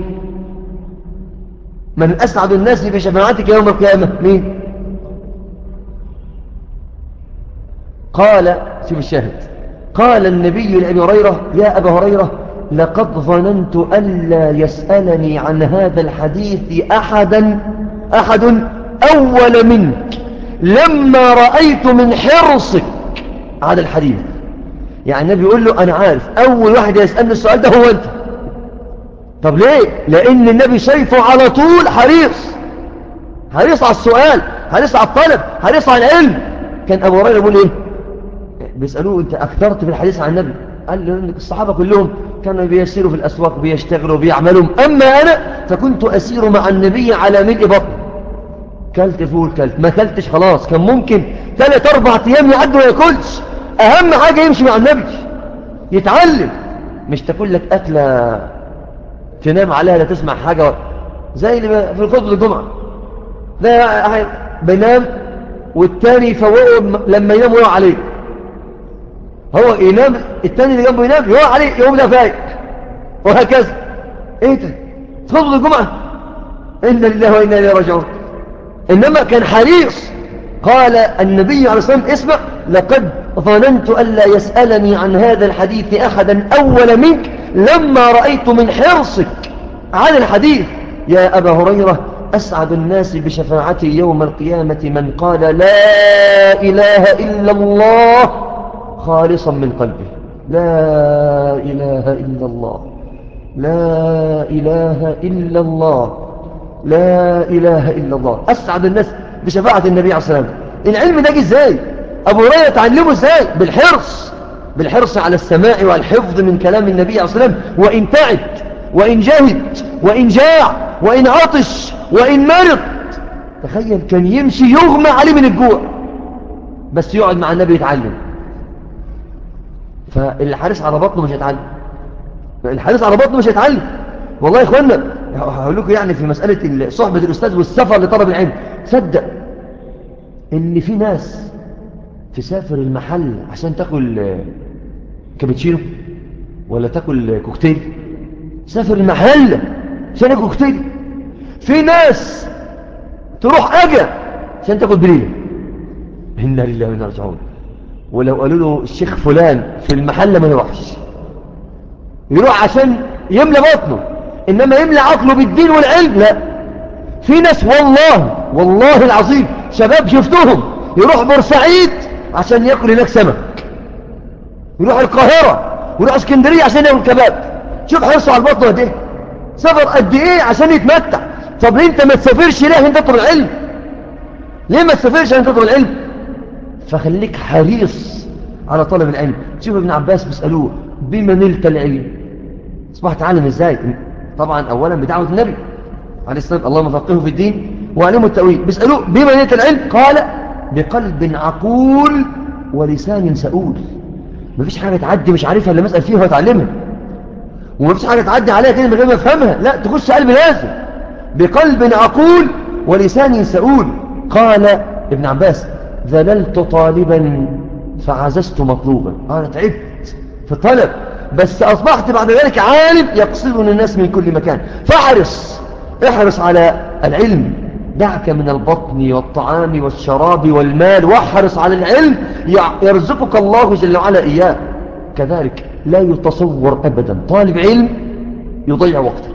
من أسعد الناس بشفاعتك يوم القيامة مين؟ قال، شوف الشاهد، قال النبي لأبي هريرة: يا أبا هريرة، لقد ظننت ألا يسألني عن هذا الحديث أحد أول منك لما رأيت من حرصك على الحديث. يعني النبي يقول له: أنا عارف أول واحد يسألني السؤال ده هو أنت. طب ليه؟ لأن النبي شايفه على طول حريص على السؤال، حريص على الطلب، حريص على العلم. كان أبو هريرة يقول إيه؟ بيسألوه: أنت أكثرت في الحديث عن النبي؟ قال له: إن الصحابة كلهم كانوا بيسيروا في الأسواق، بيشتغلوا، بيعملوا، أما أنا فكنت أسير مع النبي على ملء بطن. كلت فول، كلت ما كلتش خلاص، كان ممكن 3-4 أيام يعدوا ما ياكلش. أهم حاجة يمشي مع النبي يتعلم، مش تاكل لك أكلة تنام عليها لا تسمع حاجة، زي اللي في الخطبة الجمعة ده بينام والتاني يفوقه لما ينام ويقع عليه، هو ينام التاني اللي جنبه ينام يقع عليه يقوم ده فايق، وهكذا. ايه ده؟ خطبة الجمعة، إنا لله وإنا إليه راجعون. إنما كان حريص. قال النبي عليه الصلاة والسلام: اسمع، لقد ظننت ألا يسألني عن هذا الحديث أحدا أول منك لما رأيت من حرصك على الحديث. يا أبا هريرة، أسعد الناس بشفاعتي يوم القيامة من قال لا إله إلا الله خالصا من قلبه. لا إله إلا الله، لا إله إلا الله، لا إله إلا الله. أسعد الناس بشفاعة النبي عليه الصلاة والسلام. العلم ده جه ازاي؟ أبو هريرة تعلمه ازاي؟ بالحرص على السماع والحفظ من كلام النبي عليه الصلاة والسلام، وإن تعب وإن جهد وإن جاع وإن عطش وإن مرض. تخيل كان يمشي يغمى عليه من الجوع بس يقعد مع النبي يتعلم. فالحارس على بطنه مش هيتعلم، الحارس على بطنه مش هيتعلم. والله يا اخوانا هقول لكم يعني في مسألة صحبة الأستاذ والسفر لطلب العلم، تصدق ان في ناس تسافر المحل عشان تاكل كابتشينو؟ ولا تاكل كوكتيل؟ سافر المحلة عشان ياكل كوكتيل. في ناس تروح أجا عشان تاكل بريلة. إنا لله وإنا راجعون. ولو قالوا له الشيخ فلان في المحلة ما يروحش، يروح عشان يملى بطنه، إنما يملى عقله بالدين والعلم لا. في ناس والله العظيم شباب شفتهم يروح بورسعيد عشان ياكل هناك سمك، يروح القاهرة ويروح اسكندرية عشان ياكل كباب. شوف حرصه على البطن قد ايه، سافر قد ايه عشان يتمتع. طب ليه انت ما تسافرش؟ ليه عشان تطلب العلم؟ ليه ما تسافرش عشان تطلب العلم؟ فخليك حريص على طلب العلم. شوف ابن عباس بيسألوه بما نلت العلم، اصبحت عالم ازاي؟ طبعا اولا بدعوة النبي عليه السلام، اللهم فقهه في الدين وعلمه التأويل. بيسألوه بما نلت العلم، قال بقلب عقول ولسان سؤول. مفيش حاجة تعدي مش عارفها الا مسأل فيها واتعلمها، ومفيش حاجة تعدي عليها كده من غير ما افهمها، لا تخش قلب لازم. بقلب عقول ولسان سؤول. قال ابن عباس ذللت طالبا فعززت مطلوبا. أنا تعبت في الطلب بس أصبحت بعد ذلك عالم يقصدني الناس من كل مكان. احرص على العلم. دعك من البطن والطعام والشراب والمال، واحرص على العلم يرزقك الله جل وعلا إياه. كذلك لا يتصور أبدا طالب علم يضيع وقته.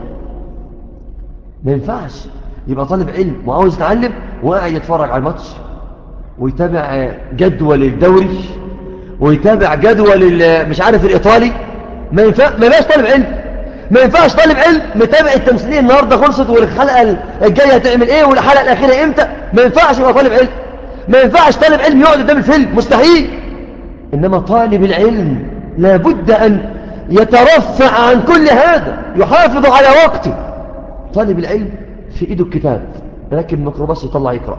ما ينفعش يبقى طالب علم وعاوز يتعلم وقاعد يتفرج على الماتش ويتابع جدول الدوري ويتابع جدول مش عارف الإيطالي. ما يبقاش طالب علم. ما ينفعش طالب علم متابع التمثيلية النهاردة خلصت والحلقة الجاية هتعمل ايه والحلقة الأخيرة امتى. ما ينفعش يبقى طالب علم. ما ينفعش طالب علم يقعد قدام الفيلم، مستحيل. إنما طالب العلم لابد أن يترفع عن كل هذا، يحافظ على وقته. طالب العلم في ايده الكتاب، راكب ميكروباص يطلع يقرأ،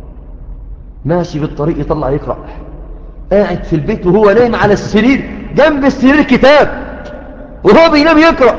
ماشي بالطريق يطلع يقرأ، قاعد في البيت وهو نايم على السرير جنب السرير كتاب وهو بينام يقرأ،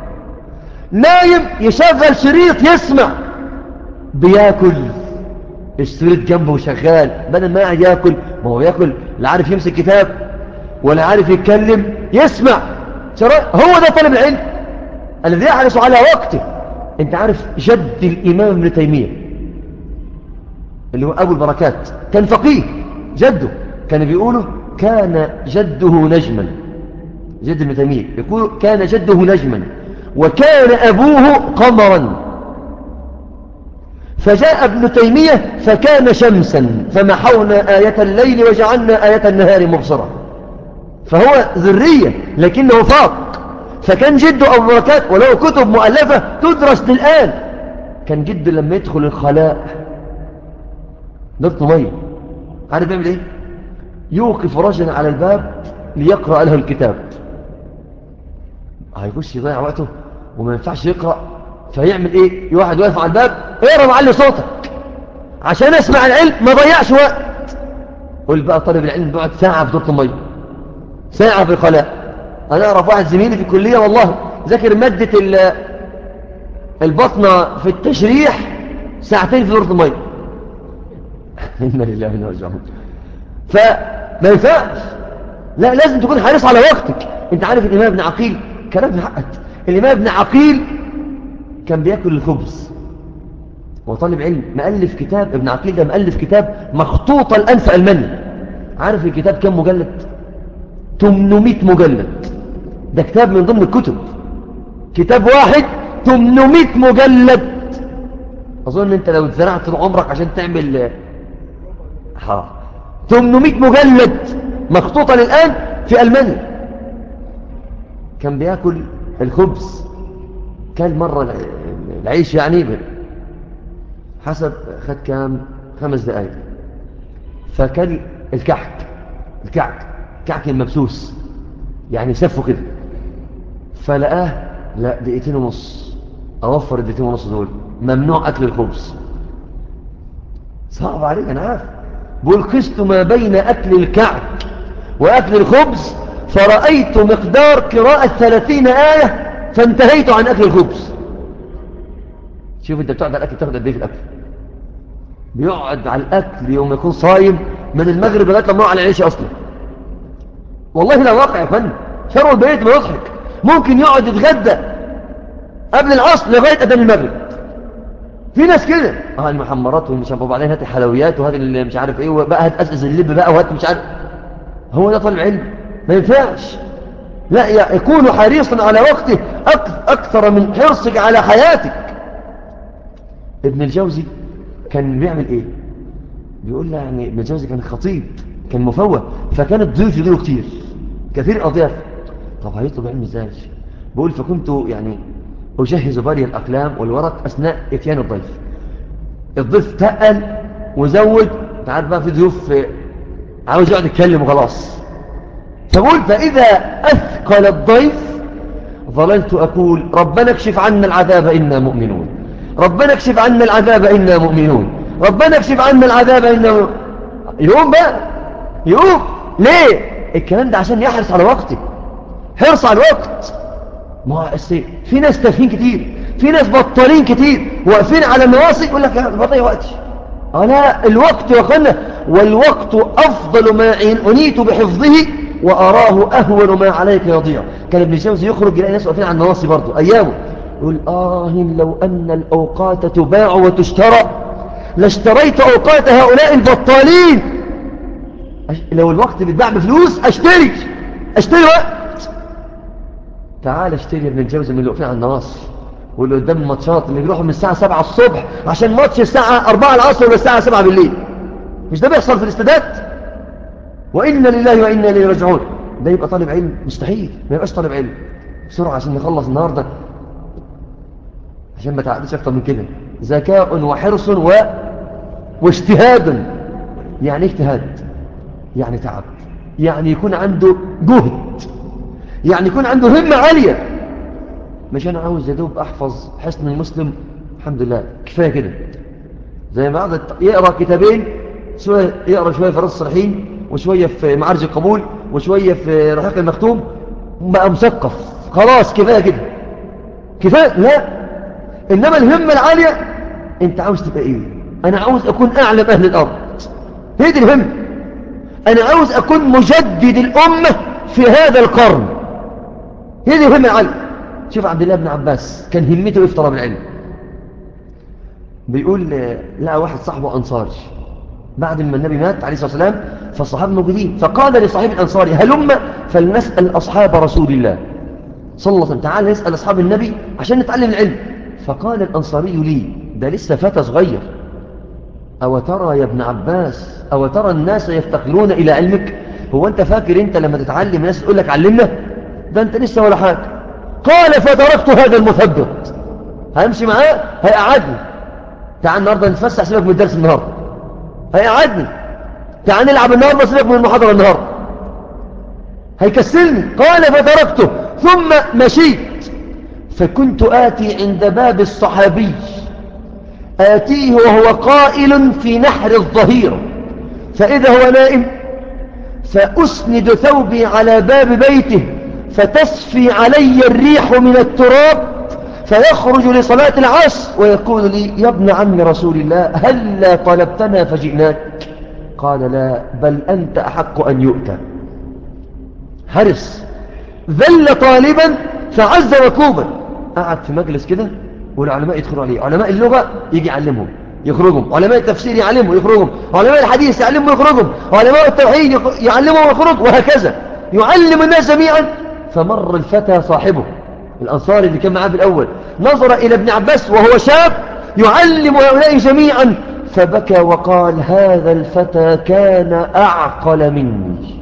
نايم يشغل شريط يسمع، بياكل الشريط جنبه شغال بدل ما قاعد ياكل. ما هو ياكل لا عارف يمسك كتاب ولا عارف يتكلم، يسمع هو ده طالب العلم الذي يحرص على وقته. انت عارف جد الإمام ابن تيمية اللي هو أبو البركات كان فقيه، جده كان بيقولوا كان جده نجما. جد ابن تيمية يقول كان جده نجما وكان أبوه قمرا، فجاء ابن تيمية فكان شمسا فمحونا آية الليل وجعلنا آية النهار مبصرة. فهو ذرية لكنه فاق. فكان جده أبو بركات وله كتب مؤلفة تدرس للآن. كان جده لما يدخل الخلاء دورة مية، عارف يعمل ايه؟ يوقف رجلا على الباب ليقرأ له الكتاب. هيخش يضيع وقته وما ينفعش يقرأ، فيعمل ايه؟ واحد واقف على الباب اقرأ معلي صوتك عشان اسمع العلم ما ضيعش وقت. قل بقى طالب العلم بيقعد ساعة في دورة المية، ساعة في الخلاء. انا اعرف واحد زميلي في الكلية والله ذاكر مادة البطنة في التشريح ساعتين في دورة المية. إنا لله وإنا إليه راجعون. فما ينفعش، لا لازم تكون حريص على وقتك. انت عارف الإمام ابن عقيل كلام محقق. الإمام ابن عقيل كان بيأكل الخبز وطالب علم، مؤلف كتاب. ابن عقيل ده مؤلف كتاب مخطوط الآن في ألمانيا. عارف الكتاب كم مجلد؟ 800 مجلد. ده كتاب من ضمن الكتب، كتاب واحد 800 مجلد. أظن أنت لو اتزرعت طول عمرك عشان تعمل 800 مجلد مخطوطة للآن في ألمانيا. كان بيأكل الخبز، كان مرة العيش يعني حسب خد كام 5 دقايق، فكل الكعك المبسوس يعني سفه كده، فلقاه لا 2:30 أوفر 2:30 دول، ممنوع أكل الخبز. صعب عليك أنا عارف. بقول قست ما بين أكل الكعك وأكل الخبز فرأيت مقدار قراءة 30 آية فانتهيت عن أكل الخبز. شوف أنت بتقعد على الأكل تاخد قد إيه في الأكل. بيقعد على الأكل يوم يكون صايم من المغرب لغاية لما يقع على العيش أصلا. والله لا واقع يا فندم، شر البيت ما يضحك. ممكن يقعد يتغدى قبل العصر لغاية أذان المغرب. في ناس كده المحمرات والمشباب وبعدين هات الحلويات وهات اللي مش عارف ايه وبقى هات أزأز اللب بقى وهات مش عارف. هو ده طالب علم؟ ما ينفعش. لا، يكون حريصا على وقته أكثر من حرصك على حياتك. ابن الجوزي كان بيعمل ايه؟ بيقول له يعني ابن الجوزي كان خطيب، كان مفوه، فكان الضيوف يجيله كتير، كثير أضياف. طب هيطلب علم ازاي؟ بيقول فكنت يعني أجهز بالي الأقلام والورق أثناء إتيان الضيف. الضيف تقل وزود، تعرف بقى في ضيوف عاوز يقعد يتكلم وخلاص. فقول فإذا أثقل الضيف ظللت أقول ربنا اكشف عنا العذاب إنا مؤمنون، ربنا اكشف عنا العذاب إنا مؤمنون، ربنا اكشف عنا العذاب إنا مؤمنون. يقوم بقى، يقوم ليه؟ الكلام ده عشان يحرص على وقته، حرص على الوقت. ما في ناس تافهين كتير، في ناس بطالين كتير واقفين على النواصي يقول لك بضيع وقتي. لا، الوقت يا اخوانا، والوقت أفضل ما عنيت بحفظه وأراه أهون ما عليك يضيع. كان ابن الجوزي يخرج يلاقي ناس واقفين على النواصي برضه أيامه، يقول لو أن الأوقات تباع وتشترى لاشتريت أوقات هؤلاء البطالين. لو الوقت بيتباع بفلوس أشتري وقت. تعال اشتري ابن الجوزي من اللي واقفين على النواصي واللي قدام الماتشات اللي بيروحوا من الساعة 7 الصبح عشان ماتش الساعة 4 العصر ولا الساعة 7 بالليل. مش ده بيحصل في الاستادات؟ وإنا لله وإنا إليه راجعون. ده يبقى طالب علم؟ مستحيل ما يبقاش طالب علم. بسرعة عشان نخلص النهاردة، عشان ما تعقدش أكتر من كده. ذكاء وحرص واجتهاد. يعني اجتهاد، يعني تعب، يعني يكون عنده جهد، يعني يكون عنده همة عالية. مش أنا عاوز يدوب أحفظ حسن المسلم الحمد لله كفاية كده، زي ما قعد يقرأ كتابين، شوية يقرأ شوية في رأس الصالحين وشوية في معارج القبول وشوية في رحيق المختوم بقى مثقف خلاص كفاية كده كفاية. لا، إنما الهمة العالية. أنت عاوز تبقى إيه؟ أنا عاوز أكون أعلم أهل الأرض، هي دي الهمة. أنا عاوز أكون مجدد الأمة في هذا القرن، هي دي الهمة العالية. شوف عبد الله بن عباس كان همته إيه في طلب العلم. بيقول لقى واحد صاحبه أنصاري بعد ما النبي مات عليه الصلاة والسلام، فالصحابة موجودين، فقال لصاحب الأنصاري هلم فلنسأل أصحاب رسول الله صلى الله عليه وسلم، تعال نسأل أصحاب النبي عشان نتعلم العلم. فقال الأنصاري لي ده لسه فتى صغير، أو ترى يا ابن عباس، أو ترى الناس يفتقرون إلى علمك؟ هو أنت فاكر أنت لما تتعلم الناس تقول لك علمنا؟ ده أنت لسه ولا حاجة. قال فتركت هذا المثبط، همشي معاه هيقعدني. تعال النهاردة نتفسح، سيبك من الدرس النهاردة، هيقعدني. تعال نلعب النهاردة، سيبك من المحاضرة النهاردة، هيكسلني. قال فتركته ثم مشيت، فكنت آتي عند باب الصحابي آتيه وهو قائل في نحر الظهيرة، فإذا هو نائم، فأسند ثوبي على باب بيته فتصفي علي الريح من التراب، فيخرج لصلاة العصر ويقول لي يا ابن عم رسول الله هلا طلبتنا فجئناك؟ قال لا، بل أنت أحق أن يؤتى. حرص، ذل طالبا فعز ركوبا. قعد في مجلس كده والعلماء يدخلوا عليه، علماء اللغة يجي يعلمهم يخرجهم، علماء التفسير يعلمهم يخرجهم، علماء الحديث يعلمهم يخرجهم، علماء التوحيد يعلمهم يخرج، وهكذا يعلم الناس جميعا. فمر الفتى صاحبه الأنصاري اللي كان معاه في الأول، نظر إلى ابن عباس وهو شاب يعلم هؤلاء جميعا، فبكى وقال هذا الفتى كان أعقل مني.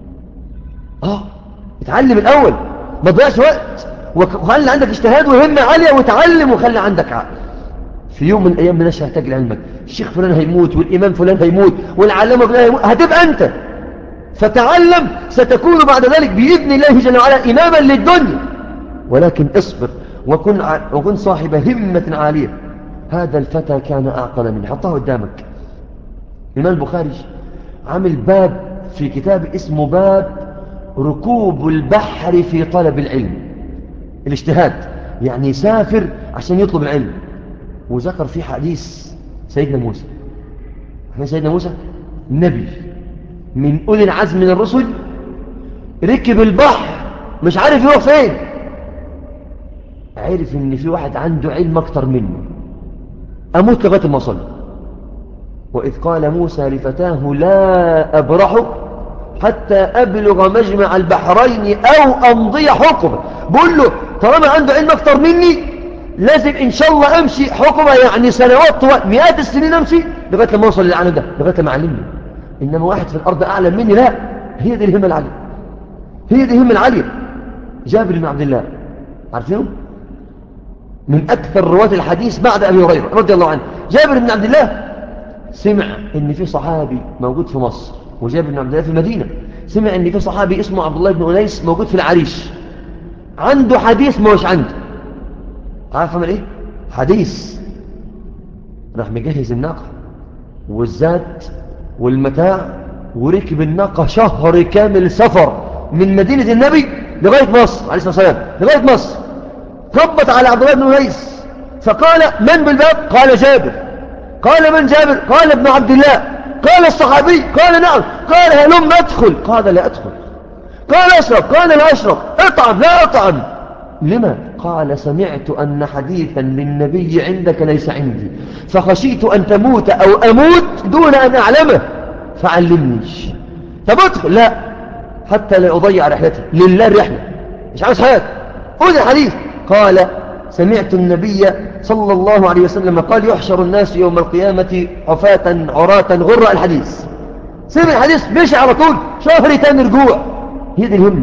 اتعلم الأول، ما تضيعش وقت، وخلي عندك اجتهاد وهمة عالية، وتعلم وخلي عندك عقل. في يوم من الأيام الناس هتحتاج لعلمك، الشيخ فلان هيموت والإمام فلان هيموت والعلامة فلان هيموت، هتبقى أنت. فتعلم، ستكون بعد ذلك بإذن الله جل وعلا إماما للدنيا. ولكن اصبر وكن صاحب همة عالية. هذا الفتى كان أعقل مني. حطها قدامك. الإمام البخاري عامل باب في كتاب اسمه باب ركوب البحر في طلب العلم، الاجتهاد، يعني يسافر عشان يطلب العلم. وذكر فيه حديث سيدنا موسى. احنا سيدنا موسى نبي من أولي العزم من الرسل، ركب البحر مش عارف يروح فين، عرف ان في واحد عنده علم اكتر منه، اموت لغايه ما اصلي. واذ قال موسى لفتاه لا ابرح حتى ابلغ مجمع البحرين او امضي حقبه. بقول له طالما عنده علم اكتر مني لازم ان شاء الله امشي حقبه، يعني سنوات طوال، مئات السنين امشي لغايه لما اوصل للعالم ده، لغايه لما اعلمني. انما واحد في الارض اعلم مني لا. هي دي الهمه العاليه، هي دي الهمه العاليه. جابر بن عبد الله عارفينه؟ من أكثر رواة الحديث بعد أبي هريرة رضي الله عنه. جابر بن عبد الله سمع إن في صحابي موجود في مصر، وجابر بن عبد الله في المدينة. سمع إن في صحابي اسمه عبد الله بن أنيس موجود في العريش، عنده حديث ما هوش عنده. عارف عمل إيه؟ حديث. راح مجهز الناقة والزاد والمتاع، وركب الناقة شهر كامل سفر من مدينة النبي لغاية مصر عليه الصلاة والسلام، لغاية مصر. خبط على عبد الله بن أنيس فقال من بالباب؟ قال جابر. قال من جابر؟ قال ابن عبد الله. قال الصحابي؟ قال نعم. قال هلم ادخل؟ قال لا ادخل. قال اشرب؟ قال لا اشرب. اطعم؟ لا اطعم. لما؟ قال سمعت أن حديثا للنبي عندك ليس عندي، فخشيت أن تموت أو أموت دون أن أعلمه فعلمني. طب ادخل؟ لا، حتى لا أضيع رحلتي، لله الرحلة، مش عاوز حياتي. قول الحديث. قال سمعت النبي صلى الله عليه وسلم قال يحشر الناس يوم القيامة حفاة عراة غراء. الحديث سمع الحديث مشي على طول، شهر تاني رجوع. هي دي الهمة.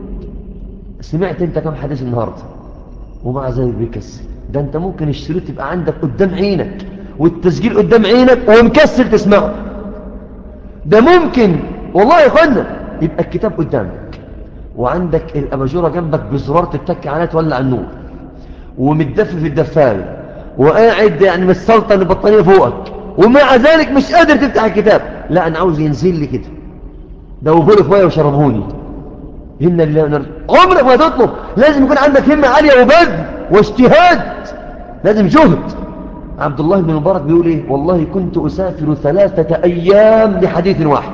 سمعت انت كم حديث النهاردة ومع ذلك بيكسل؟ ده انت ممكن الشريط تبقى عندك قدام عينك والتسجيل قدام عينك ومكسل تسمعه. ده ممكن والله يا اخوانا يبقى الكتاب قدامك وعندك الاباجوره جنبك بزرار تتك عليها تولع النور، ومتدفي في الدفايه، وقاعد يعني متسلطن البطانيه فوقك، ومع ذلك مش قادر تفتح الكتاب. لا انا عاوز ينزل لي كده، دوبوا لي شويه وشربوني. إن لله ونرجع. عمرك ما تطلب، لازم يكون عندك همة عالية وبذل واجتهاد، لازم جهد. عبد الله بن مبارك بيقول ايه؟ والله كنت أسافر 3 أيام لحديث واحد.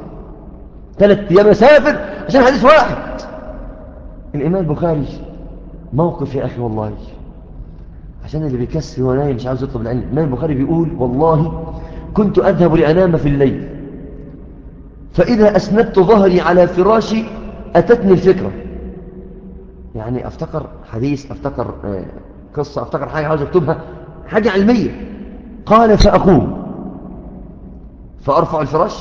3 أيام أسافر عشان حديث واحد. الإمام البخاري موقف يا أخي والله، عشان اللي بيكسر ونايم مش عاوز يطلب العلم. الإمام البخاري بيقول والله كنت أذهب لأنام في الليل، فإذا أسندت ظهري على فراشي أتتني الفكرة، يعني أفتكر حديث، أفتكر قصة، أفتكر حاجة عاوز أكتبها، حاجة علمية. قال فأقوم فأرفع الفراش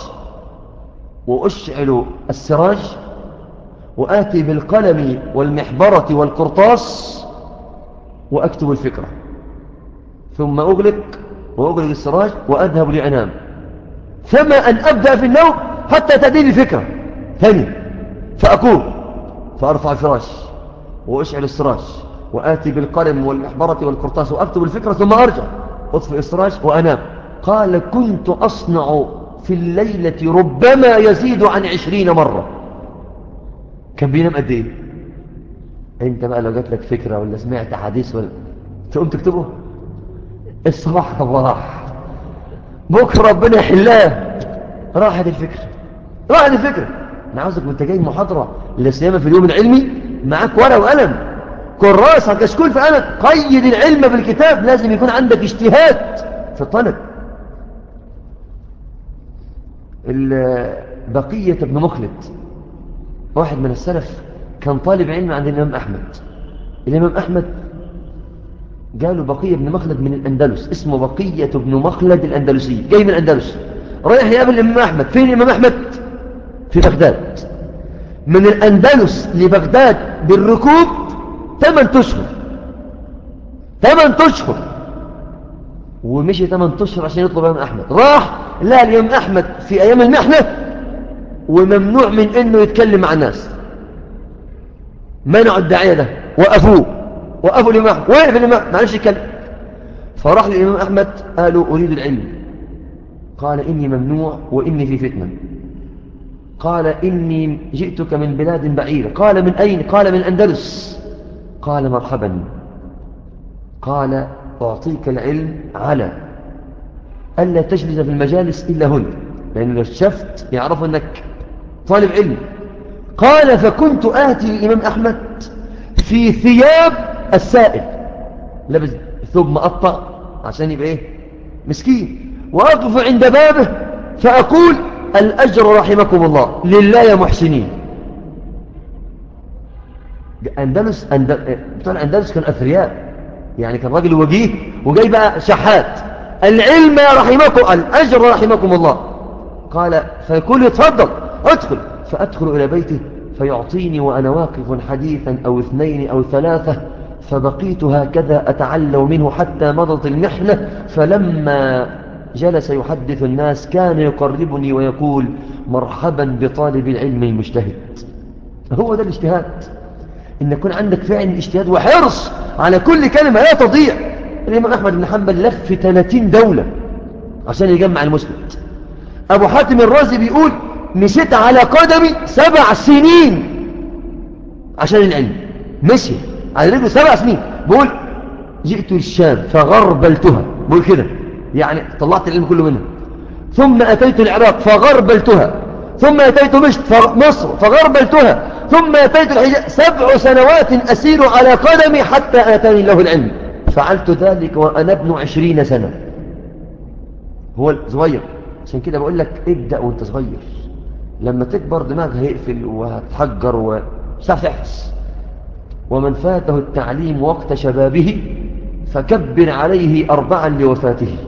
وأشعل السراج وآتي بالقلم والمحبرة والقرطاس وأكتب الفكرة، ثم أغلق وأغلق السراج وأذهب لأنام، فما أن أبدأ في النوم حتى تأتيني الفكرة ثاني. فأقوم فأرفع الفراش وأشعل السراج وآتي بالقلم والمحبرة والقرطاس وأكتب الفكرة، ثم أرجع أطفئ السراج وأنام. قال كنت أصنع في الليلة ربما يزيد عن 20 مرة. كان بينام قد إيه؟ أنت بقى لو جات لك فكرة ولا سمعت حديث ولا تقوم تكتبه الصباح راح، بكرة ربنا يحلاه، راحت الفكرة، راحت الفكرة. أنا عاوزك وأنت جاي محاضرة للسيامة في اليوم العلمي معاك ورقة وقلم، كراسة كشكول في قلم، قيد العلم بالكتاب. لازم يكون عندك اجتهاد في الطلب. بقية بن مخلد واحد من السلف كان طالب علم عند الإمام أحمد. الإمام أحمد قالوا بقية بن مخلد من الأندلس، اسمه بقية بن مخلد الأندلسي، جاي من الأندلس، رايح يقابل الإمام أحمد. فين الإمام أحمد؟ في بغداد. من الأندلس لبغداد بالركوب 8 أشهر، 8 أشهر. ومشي 8 أشهر عشان يطلب الإمام أحمد. راح لا الإمام أحمد في أيام المحنة وممنوع من إنه يتكلم مع الناس، منعوا الداعية ده، وقفوه، وقفوا الإمام أحمد، وقف الإمام أحمد معلش يتكلم. فراح للإمام أحمد قالوا أريد العلم. قال إني ممنوع وإني في فتنة. قال إني جئتك من بلاد بعيدة. قال من أين؟ قال من الأندلس. قال مرحبا. قال أعطيك العلم على ألا تجلس في المجالس إلا هنا، لأن لو شفت يعرفوا أنك طالب علم. قال فكنت آتي الإمام أحمد في ثياب السائل لابس ثوب مقطع عشان يبقى ايه مسكين، وأقف عند بابه فأقول الأجر رحمكم الله لله يا محسنين. بتوع الأندلس كان أثرياء، يعني كان راجل وجيه وجاي بقى شحات. العلم يا رحمكم، الأجر رحمكم الله. قال فيقول اتفضل ادخل، فأدخل إلى بيته فيعطيني وأنا واقف حديثا أو اثنين أو ثلاثة، فبقيت هكذا أتعلم منه حتى مضت المحنة. فلما جلس يحدث الناس كان يقربني ويقول مرحبا بطالب العلم المجتهد. هو ده الاجتهاد، إن يكون عندك فعلا اجتهاد وحرص على كل كلمة لا تضيع. الإمام أحمد بن حنبل لف في 30 دولة عشان يجمع المسند. أبو حاتم الرازي بيقول مشيت على قدمي 7 سنين عشان العلم، مشي على رجله 7 سنين. بيقول جئت الشام فغربلتها، بيقول كده يعني طلعت العلم كله منها. ثم أتيت العراق فغربلتها، ثم أتيت مصر فغربلتها، ثم أتيت الحجاز. 7 سنوات أسير على قدمي حتى آتاني الله العلم. فعلت ذلك وأنا ابن 20 سنة. هو صغير، عشان كده بقول لك ابدأ وانت صغير. لما تكبر دماغ هيقفل وهتحجر ومش هتعرف تحفظ. ومن فاته التعليم وقت شبابه فكبر عليه 4 لوفاته.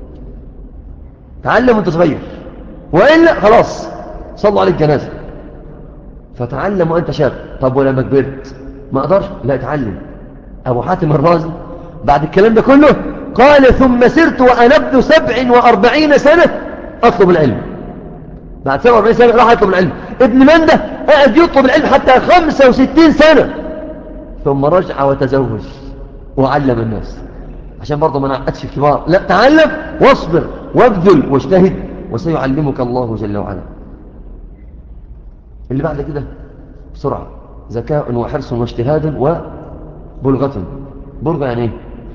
تعلم وانت صغير، وإلا خلاص صلوا عليك جنازة. فتعلم وانت شاب. طب ولما كبرت ما اقدرش، لا اتعلم. ابو حاتم الرازي بعد الكلام ده كله قال ثم سرت وانا ابن 47 سنة اطلب العلم. بعد 47 سنة راح يطلب العلم. ابن مندة قاعد يطلب العلم حتى 65 سنة، ثم رجع وتزوج وعلم الناس. عشان برضه ما نعقدش الكبار، لا تعلم واصبر وابذل واجتهد وسيعلمك الله جل وعلا. اللي بعد كده بسرعة: ذكاء وحرص واجتهاد وبلغة. بلغة يعني ايه؟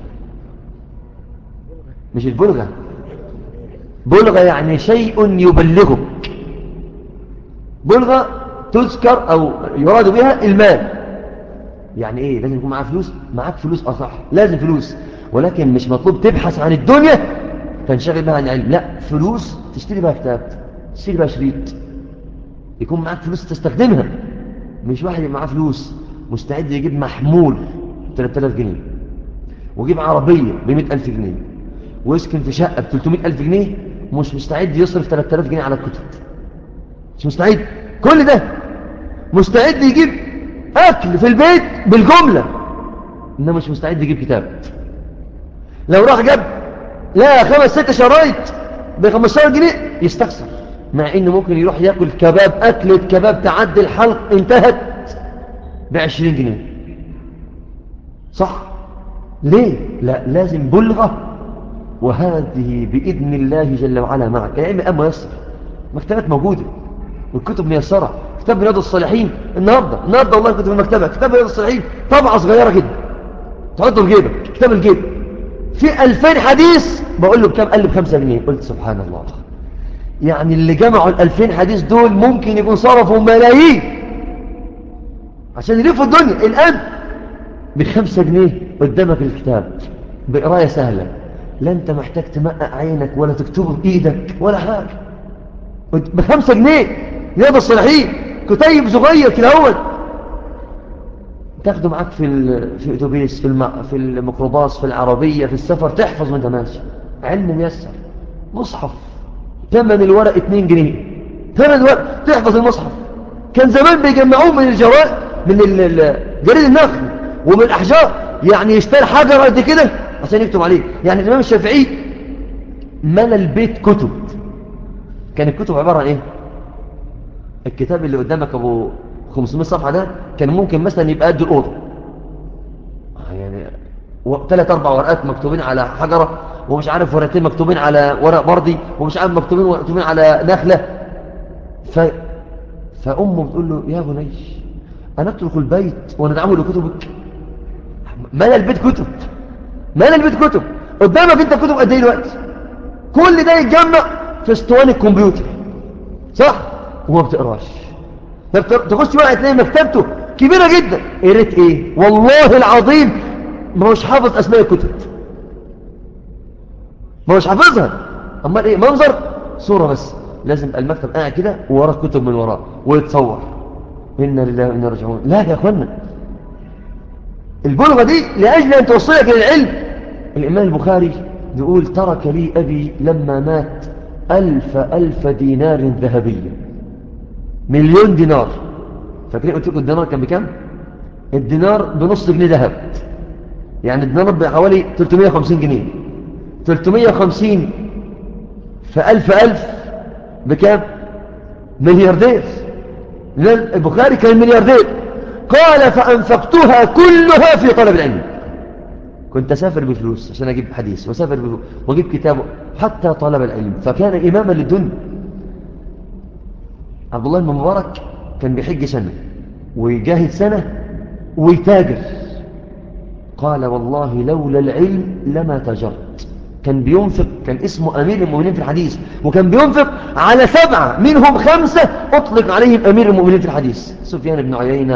مش البلغة، بلغة يعني شيء يبلغك. بلغة تذكر أو يراد بها المال. يعني ايه؟ لازم يكون معاك فلوس. معاك فلوس صح، لازم فلوس، ولكن مش مطلوب تبحث عن الدنيا تنشغل بها عن العلم. لا، فلوس تشتري بها كتاب، تشتري بها شريط. يكون معاك فلوس تستخدمها. مش واحد معاه فلوس مستعد يجيب محمول 3000 جنيه، ويجيب عربية ب100,000 جنيه، ويسكن في شقة ب300,000 جنيه، مش مستعد يصرف 3000 جنيه على الكتب. مش مستعد. كل ده مستعد يجيب أكل في البيت بالجملة، إنما مش مستعد يجيب كتاب. لو راح جاب لا 5-6 شرايط ب15 جنيه يستخسر، مع إنه ممكن يروح يأكل كباب، أكلة كباب تعدي الحلق انتهت ب20 جنيه. صح؟ ليه؟ لا، لازم بلغة. وهذه بإذن الله جل وعلا معك. العلم الآن ميسر، مكتبات موجودة والكتب ميسرة. كتاب رياض الصالحين النهاردة والله كنت في المكتبة، كتاب رياض الصالحين طبعة صغيرة جدا تحطه في جيبك، كتاب الجيب في 2000 حديث. بقول له بكام؟ قال لي ب5 جنيه. قلت سبحان الله، يعني اللي جمعوا 2000 حديث دول ممكن يكون صرفوا ملايين عشان يلفوا الدنيا. الآن ب5 جنيه قدامك الكتاب بقراية سهلة، لا انت محتاج تمقع عينك ولا تكتبه بإيدك ولا حاجة. ب5 جنيه رياض الصالحين، كتيب صغير كده اهوت، تاخده معاك في اتوبيس، في الميكروباص، في العربية، في السفر، تحفظ وانت ماشي. علم ميسر. مصحف ثمن الورق 2 جنيه، ثمن الورق تحفظ المصحف. كان زمان بيجمعوه من الجرائد، من جريد النخل ومن الأحجار، يعني يشتري حجر قد كده عشان يكتب عليه. يعني الإمام الشافعي ملى البيت كتب. كان الكتب عبارة عن إيه؟ الكتاب اللي قدامك أبو 500 صفحة ده كان ممكن مثلا يبقى قد الأوضة، يعني 3-4 ورقات مكتوبين على حجرة، ومش عارف ورقتين مكتوبين على ورق بردي، ومش عارف مكتوبين على نخلة. فأمه بتقول له يا بني أنا أترك البيت وندعمه لكتبك؟ ملى البيت كتب، ملى البيت كتب. قدامك أنت كتب قد إيه دلوقتي؟ كل ده يتجمع في اسطوانة الكمبيوتر، صح؟ وما بتقراش. تخش بقى تلاقي مكتبته كبيرة جدا. قريت إيه؟ والله العظيم ما هوش حافظ أسماء الكتب، ما هوش حافظها. أمال إيه؟ منظر صورة بس. لازم المكتب قاعد كده ووراه كتب من وراه ويتصور. إنا لله وإنا راجعون. لا يا أخوانا، البلغة دي لأجل أن توصلك إلى العلم. الإمام البخاري يقول ترك لي أبي لما مات 1000 دينار ذهبية، 1,000,000 دينار. فاكرين قلت لكم الدينار كان بكام؟ الدينار بنص جنيه ذهب، يعني الدينار بحوالي 350 جنيه. 350 في 1000 بكام؟ ملياردير. البخاري كان ملياردير. قال فأنفقتها كلها في طلب العلم. كنت أسافر بفلوس عشان أجيب حديث، وأسافر بفلوس وأجيب كتاب، حتى طلب العلم. فكان إماما للدنيا. عبد الله بن مبارك كان بيحج سنة ويجاهد سنة ويتاجر. قال والله لولا العلم لما تاجرت. كان بينفق، كان اسمه أمير المؤمنين في الحديث، وكان بينفق على 7 منهم 5 أطلق عليهم أمير المؤمنين في الحديث: سفيان بن عيينة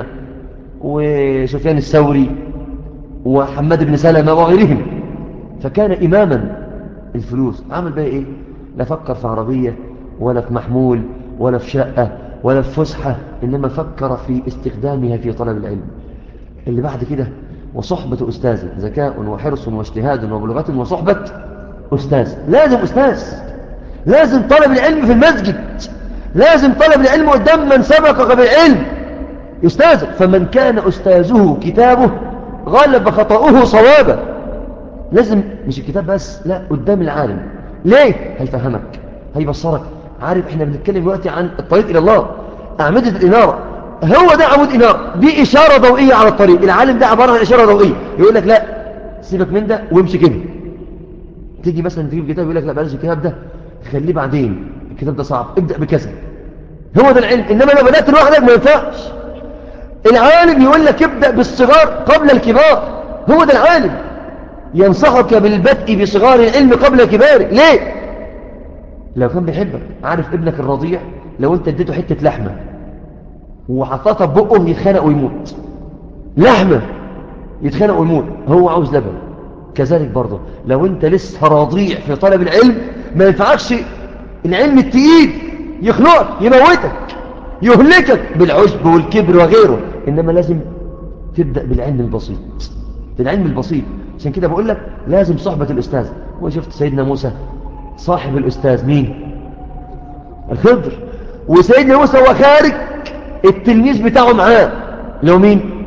وسفيان الثوري وحماد بن سلمة وغيرهم. فكان إماما. الفلوس عمل بها إيه؟ لا فكر في عربية ولا في محمول ولا في شقة ولا في فسحة، إنما فكر في استخدامها في طلب العلم. اللي بعد كده: وصحبة أستاذ، ذكاء وحرص واجتهاد وبلغة وصحبة أستاذ. لازم أستاذ، لازم طلب العلم في المسجد، لازم طلب العلم قدام من سبقك بالعلم أستاذك. فمن كان أستاذه كتابه غلب خطأه صوابه. لازم مش الكتاب بس، لا، قدام العالم. ليه؟ هيفهمك، هيبصرك. عارف احنا بنتكلم دلوقتي عن الطريق إلى الله، أعمدة الإنارة. هو ده عمود إنارة، دي إشارة ضوئية على الطريق. العالم ده عبارة عن إشارة ضوئية. يقول لك لا، سيبك من ده وامشي كده. تيجي مثلا تجيب كتاب يقول لك لا بلاش الكتاب ده، خليه بعدين، الكتاب ده صعب، ابدأ بكذا. هو ده العلم. إنما لو بدأت لوحدك ما ينفعش. العالم يقول لك ابدأ بالصغار قبل الكبار. هو ده العالم. ينصحك بالبدء بصغار العلم قبل كباره. ليه؟ لو كان بيحبك. عارف ابنك الرضيع لو انت اديته حتة لحمة وحطيتها ببقه يتخانق ويموت، لحمة يتخانق ويموت، هو عاوز لبن. كذلك برضه لو انت لسه رضيع في طلب العلم، ما ينفعكش العلم التقيل، يخنقك، يموتك، يهلكك بالعجب والكبر وغيره. انما لازم تبدأ بالعلم البسيط، بالعلم البسيط. عشان كده بقول لك لازم صحبة الأستاذ. وشفت سيدنا موسى صاحب الأستاذ مين؟ الخضر. وسيدنا موسى هو خارج التلميذ بتاعه معاه، لو مين؟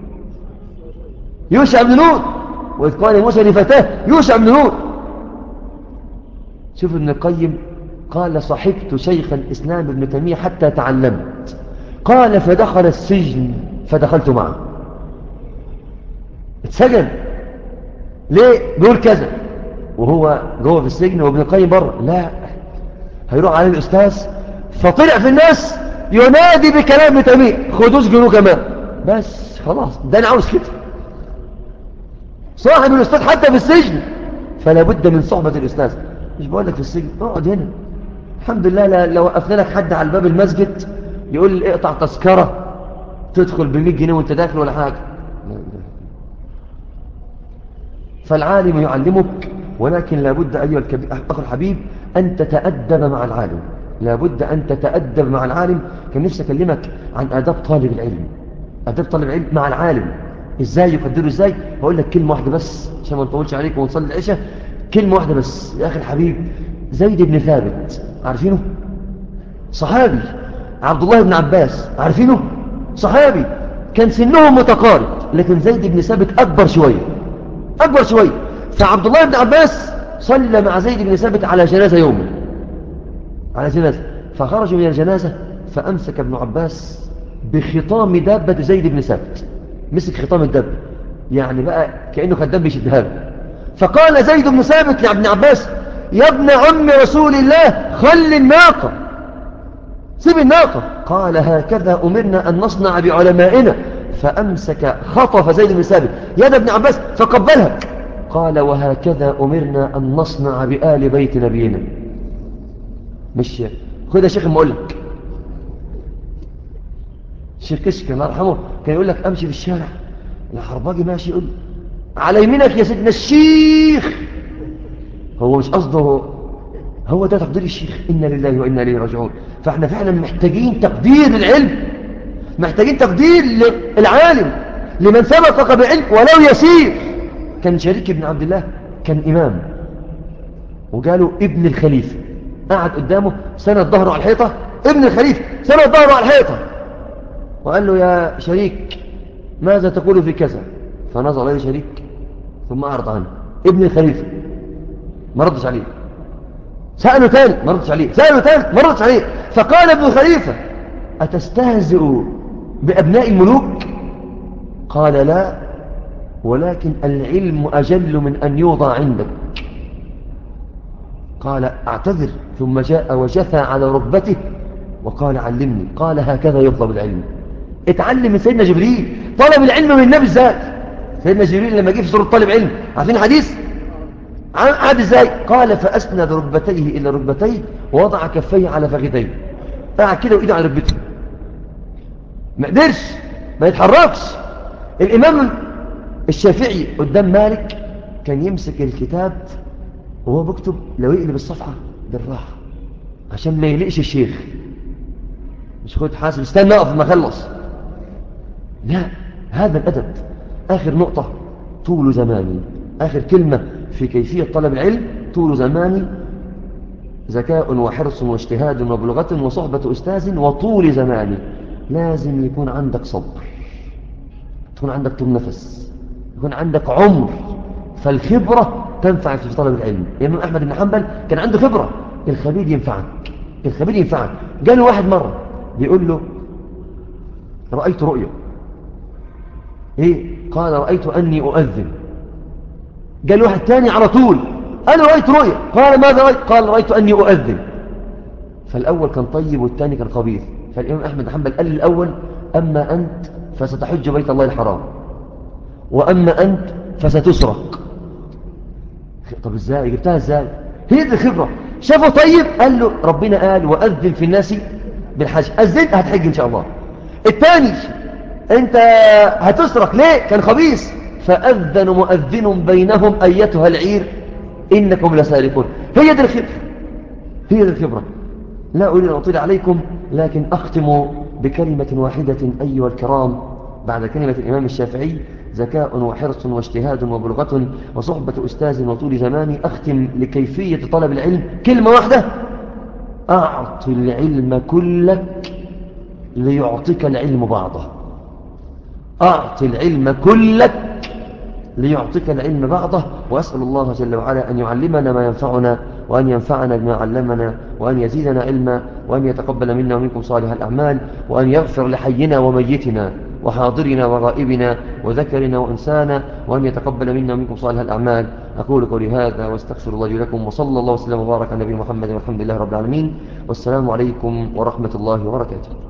يوشع بن نون. وإذ قال موسى لفتاه يوشع بن نون. شوف ابن القيم قال صحبت شيخ الإسلام ابن تيمية حتى تعلمت. قال فدخل السجن فدخلت معه. اتسجن ليه؟ بيقول كذا وهو جوه في السجن وابن القيم بره. لا، هيروح عليه الأستاذ فطلع في الناس ينادي بكلام ابن تيمية: خدوه اسجنوه كمان. بس خلاص، ده أنا عاوز كده. صاحب الأستاذ حتى في السجن. فلا بد من صحبة الأستاذ. مش بقول لك في السجن اقعد هنا. الحمد لله لو وقفنا لك حد على باب المسجد يقول لي اقطع تذكرة تدخل ب100 جنيه وانت داخل ولا حاجة. فالعالم يعلمك، ولكن لابد أيها أخو الحبيب أن تتأدب مع العالم. لابد أن تتأدب مع العالم. كان نفسي أكلمك عن آداب طالب العلم. آداب طالب العلم مع العالم إزاي يقدره إزاي. هقول لك كلمة واحدة بس عشان ما نطولش عليك ونصلي العشاء. كلمة واحدة بس يا أخي الحبيب. زيد بن ثابت عارفينه؟ صحابي. عبد الله بن عباس عارفينه؟ صحابي. كان سنهم متقارب، لكن زيد بن ثابت أكبر شوية، أكبر شوية. فعبد الله بن عباس صلى مع زيد بن ثابت على جنازة يوما، على جنازة. فخرجوا من الجنازة فأمسك ابن عباس بخطام دابة زيد بن ثابت. مسك خطام الدابة، يعني بقى كأنه خدام بيشدها له. فقال زيد بن ثابت لابن عباس: يا ابن عم رسول الله خل الناقة، سيب الناقة. قال: هكذا أمرنا أن نصنع بعلمائنا. فأمسك خطف زيد بن ثابت يد ابن عباس فقبلها. قال: وهكذا أمرنا أن نصنع بآل بيت نبينا. مش خد يا شيخ ما أقول لك. الشيخ كشك الله يرحمه كان يقول لك أمشي في الشارع الحرباجي ماشي يقول على يمينك يا سيدنا الشيخ. هو مش قصده، هو ده تقدير الشيخ. إنا لله وإنا إليه راجعون. فاحنا فعلا محتاجين تقدير للعلم، محتاجين تقدير للعالم، لمن سبقك بعلم ولو يسير. كان شريك بن عبد الله كان إمام، وقالوا ابن الخليفة، قعد قدامه سند ظهره على الحيطة، ابن الخليفة سند ظهره على الحيطة، وقال له يا شريك ماذا تقول في كذا؟ فنظر إليه شريك ثم أعرض عنه. ابن الخليفة ما ردش عليه، سأله تاني ما ردش عليه، سأله تاني ما ردش عليه. فقال ابن الخليفة أتستهزئ بأبناء الملوك؟ قال لا، ولكن العلم أجل من أن يوضع عندك. قال أعتذر، ثم جاء وجثى على ركبته وقال علمني. قال هكذا يطلب العلم. اتعلم من سيدنا جبريل، طلب العلم من النبي ازاي؟ سيدنا جبريل لما جه في سورة طالب علم، عارفين الحديث عاد ازاي؟ قال فأسند ركبتيه إلى ركبتيه ووضع كفيه على فخذيه، قاعد كده وإيده على ركبته، ما قدرش، ما يتحركش. الإمام الشافعي قدام مالك كان يمسك الكتاب وهو بيكتب لو يقلب الصفحة بالراحة عشان ما يقلقش الشيخ، مش خد حاسب استنى اقف ما اخلص، لا، هذا الأدب. آخر نقطة طول زماني، آخر كلمة في كيفية طلب العلم: طول زماني ذكاء وحرص واجتهاد وبلغة وصحبة أستاذ وطول زماني. لازم يكون عندك صبر، تكون عندك طول نفس، يكون عندك عمر. فالخبرة تنفع في طلب العلم. الإمام أحمد بن حنبل كان عنده خبرة، الخبير ينفعك، الخبير ينفعك. قال له واحد مرة بيقول له رأيت رؤيا. ايه؟ قال رأيت أني أؤذن. قال له واحد تاني على طول قال رأيت رؤيا. قال ماذا رأيت؟ قال رأيت أني أؤذن. فالأول كان طيب والتاني كان خبيث. فالإمام أحمد بن حنبل قال للأول أما أنت فستحج بيت الله الحرام، وأما أنت فستسرق. طب ازاي جبتها ازاي؟ هي دي الخبرة. شافه طيب قال له ربنا قال وأذن في الناس بالحج، أذنت هتحج إن شاء الله. الثاني انت هتسرق ليه؟ كان خبيث. فأذن مؤذن بينهم أيتها العير إنكم لسارقون. هي دي الخبرة، هي دي الخبرة. لا أريد أن أطيل عليكم، لكن أختم بكلمة واحدة أيها الكرام بعد كلمة الإمام الشافعي: ذكاء وحرص واجتهاد وبلغة وصحبة أستاذ وطول زمان. أختم لكيفية طلب العلم كلمة واحدة: أعط العلم كلك ليعطيك العلم بعضه. أعط العلم كلك ليعطيك العلم بعضه. وأسأل الله جل وعلا أن يعلمنا ما ينفعنا، وأن ينفعنا بما علمنا، وأن يزيدنا علما، وأن يتقبل منا ومنكم صالح الأعمال، وأن يغفر لحينا وميتنا وحاضرنا وغائبنا وذكرنا وأنسانا، وأن يتقبل منا ومنكم صالح الأعمال. أقول قولي هذا واستغفر الله لي ولكم، وصلى الله وسلم وبارك على نبينا محمد والحمد لله رب العالمين. والسلام عليكم ورحمة الله وبركاته.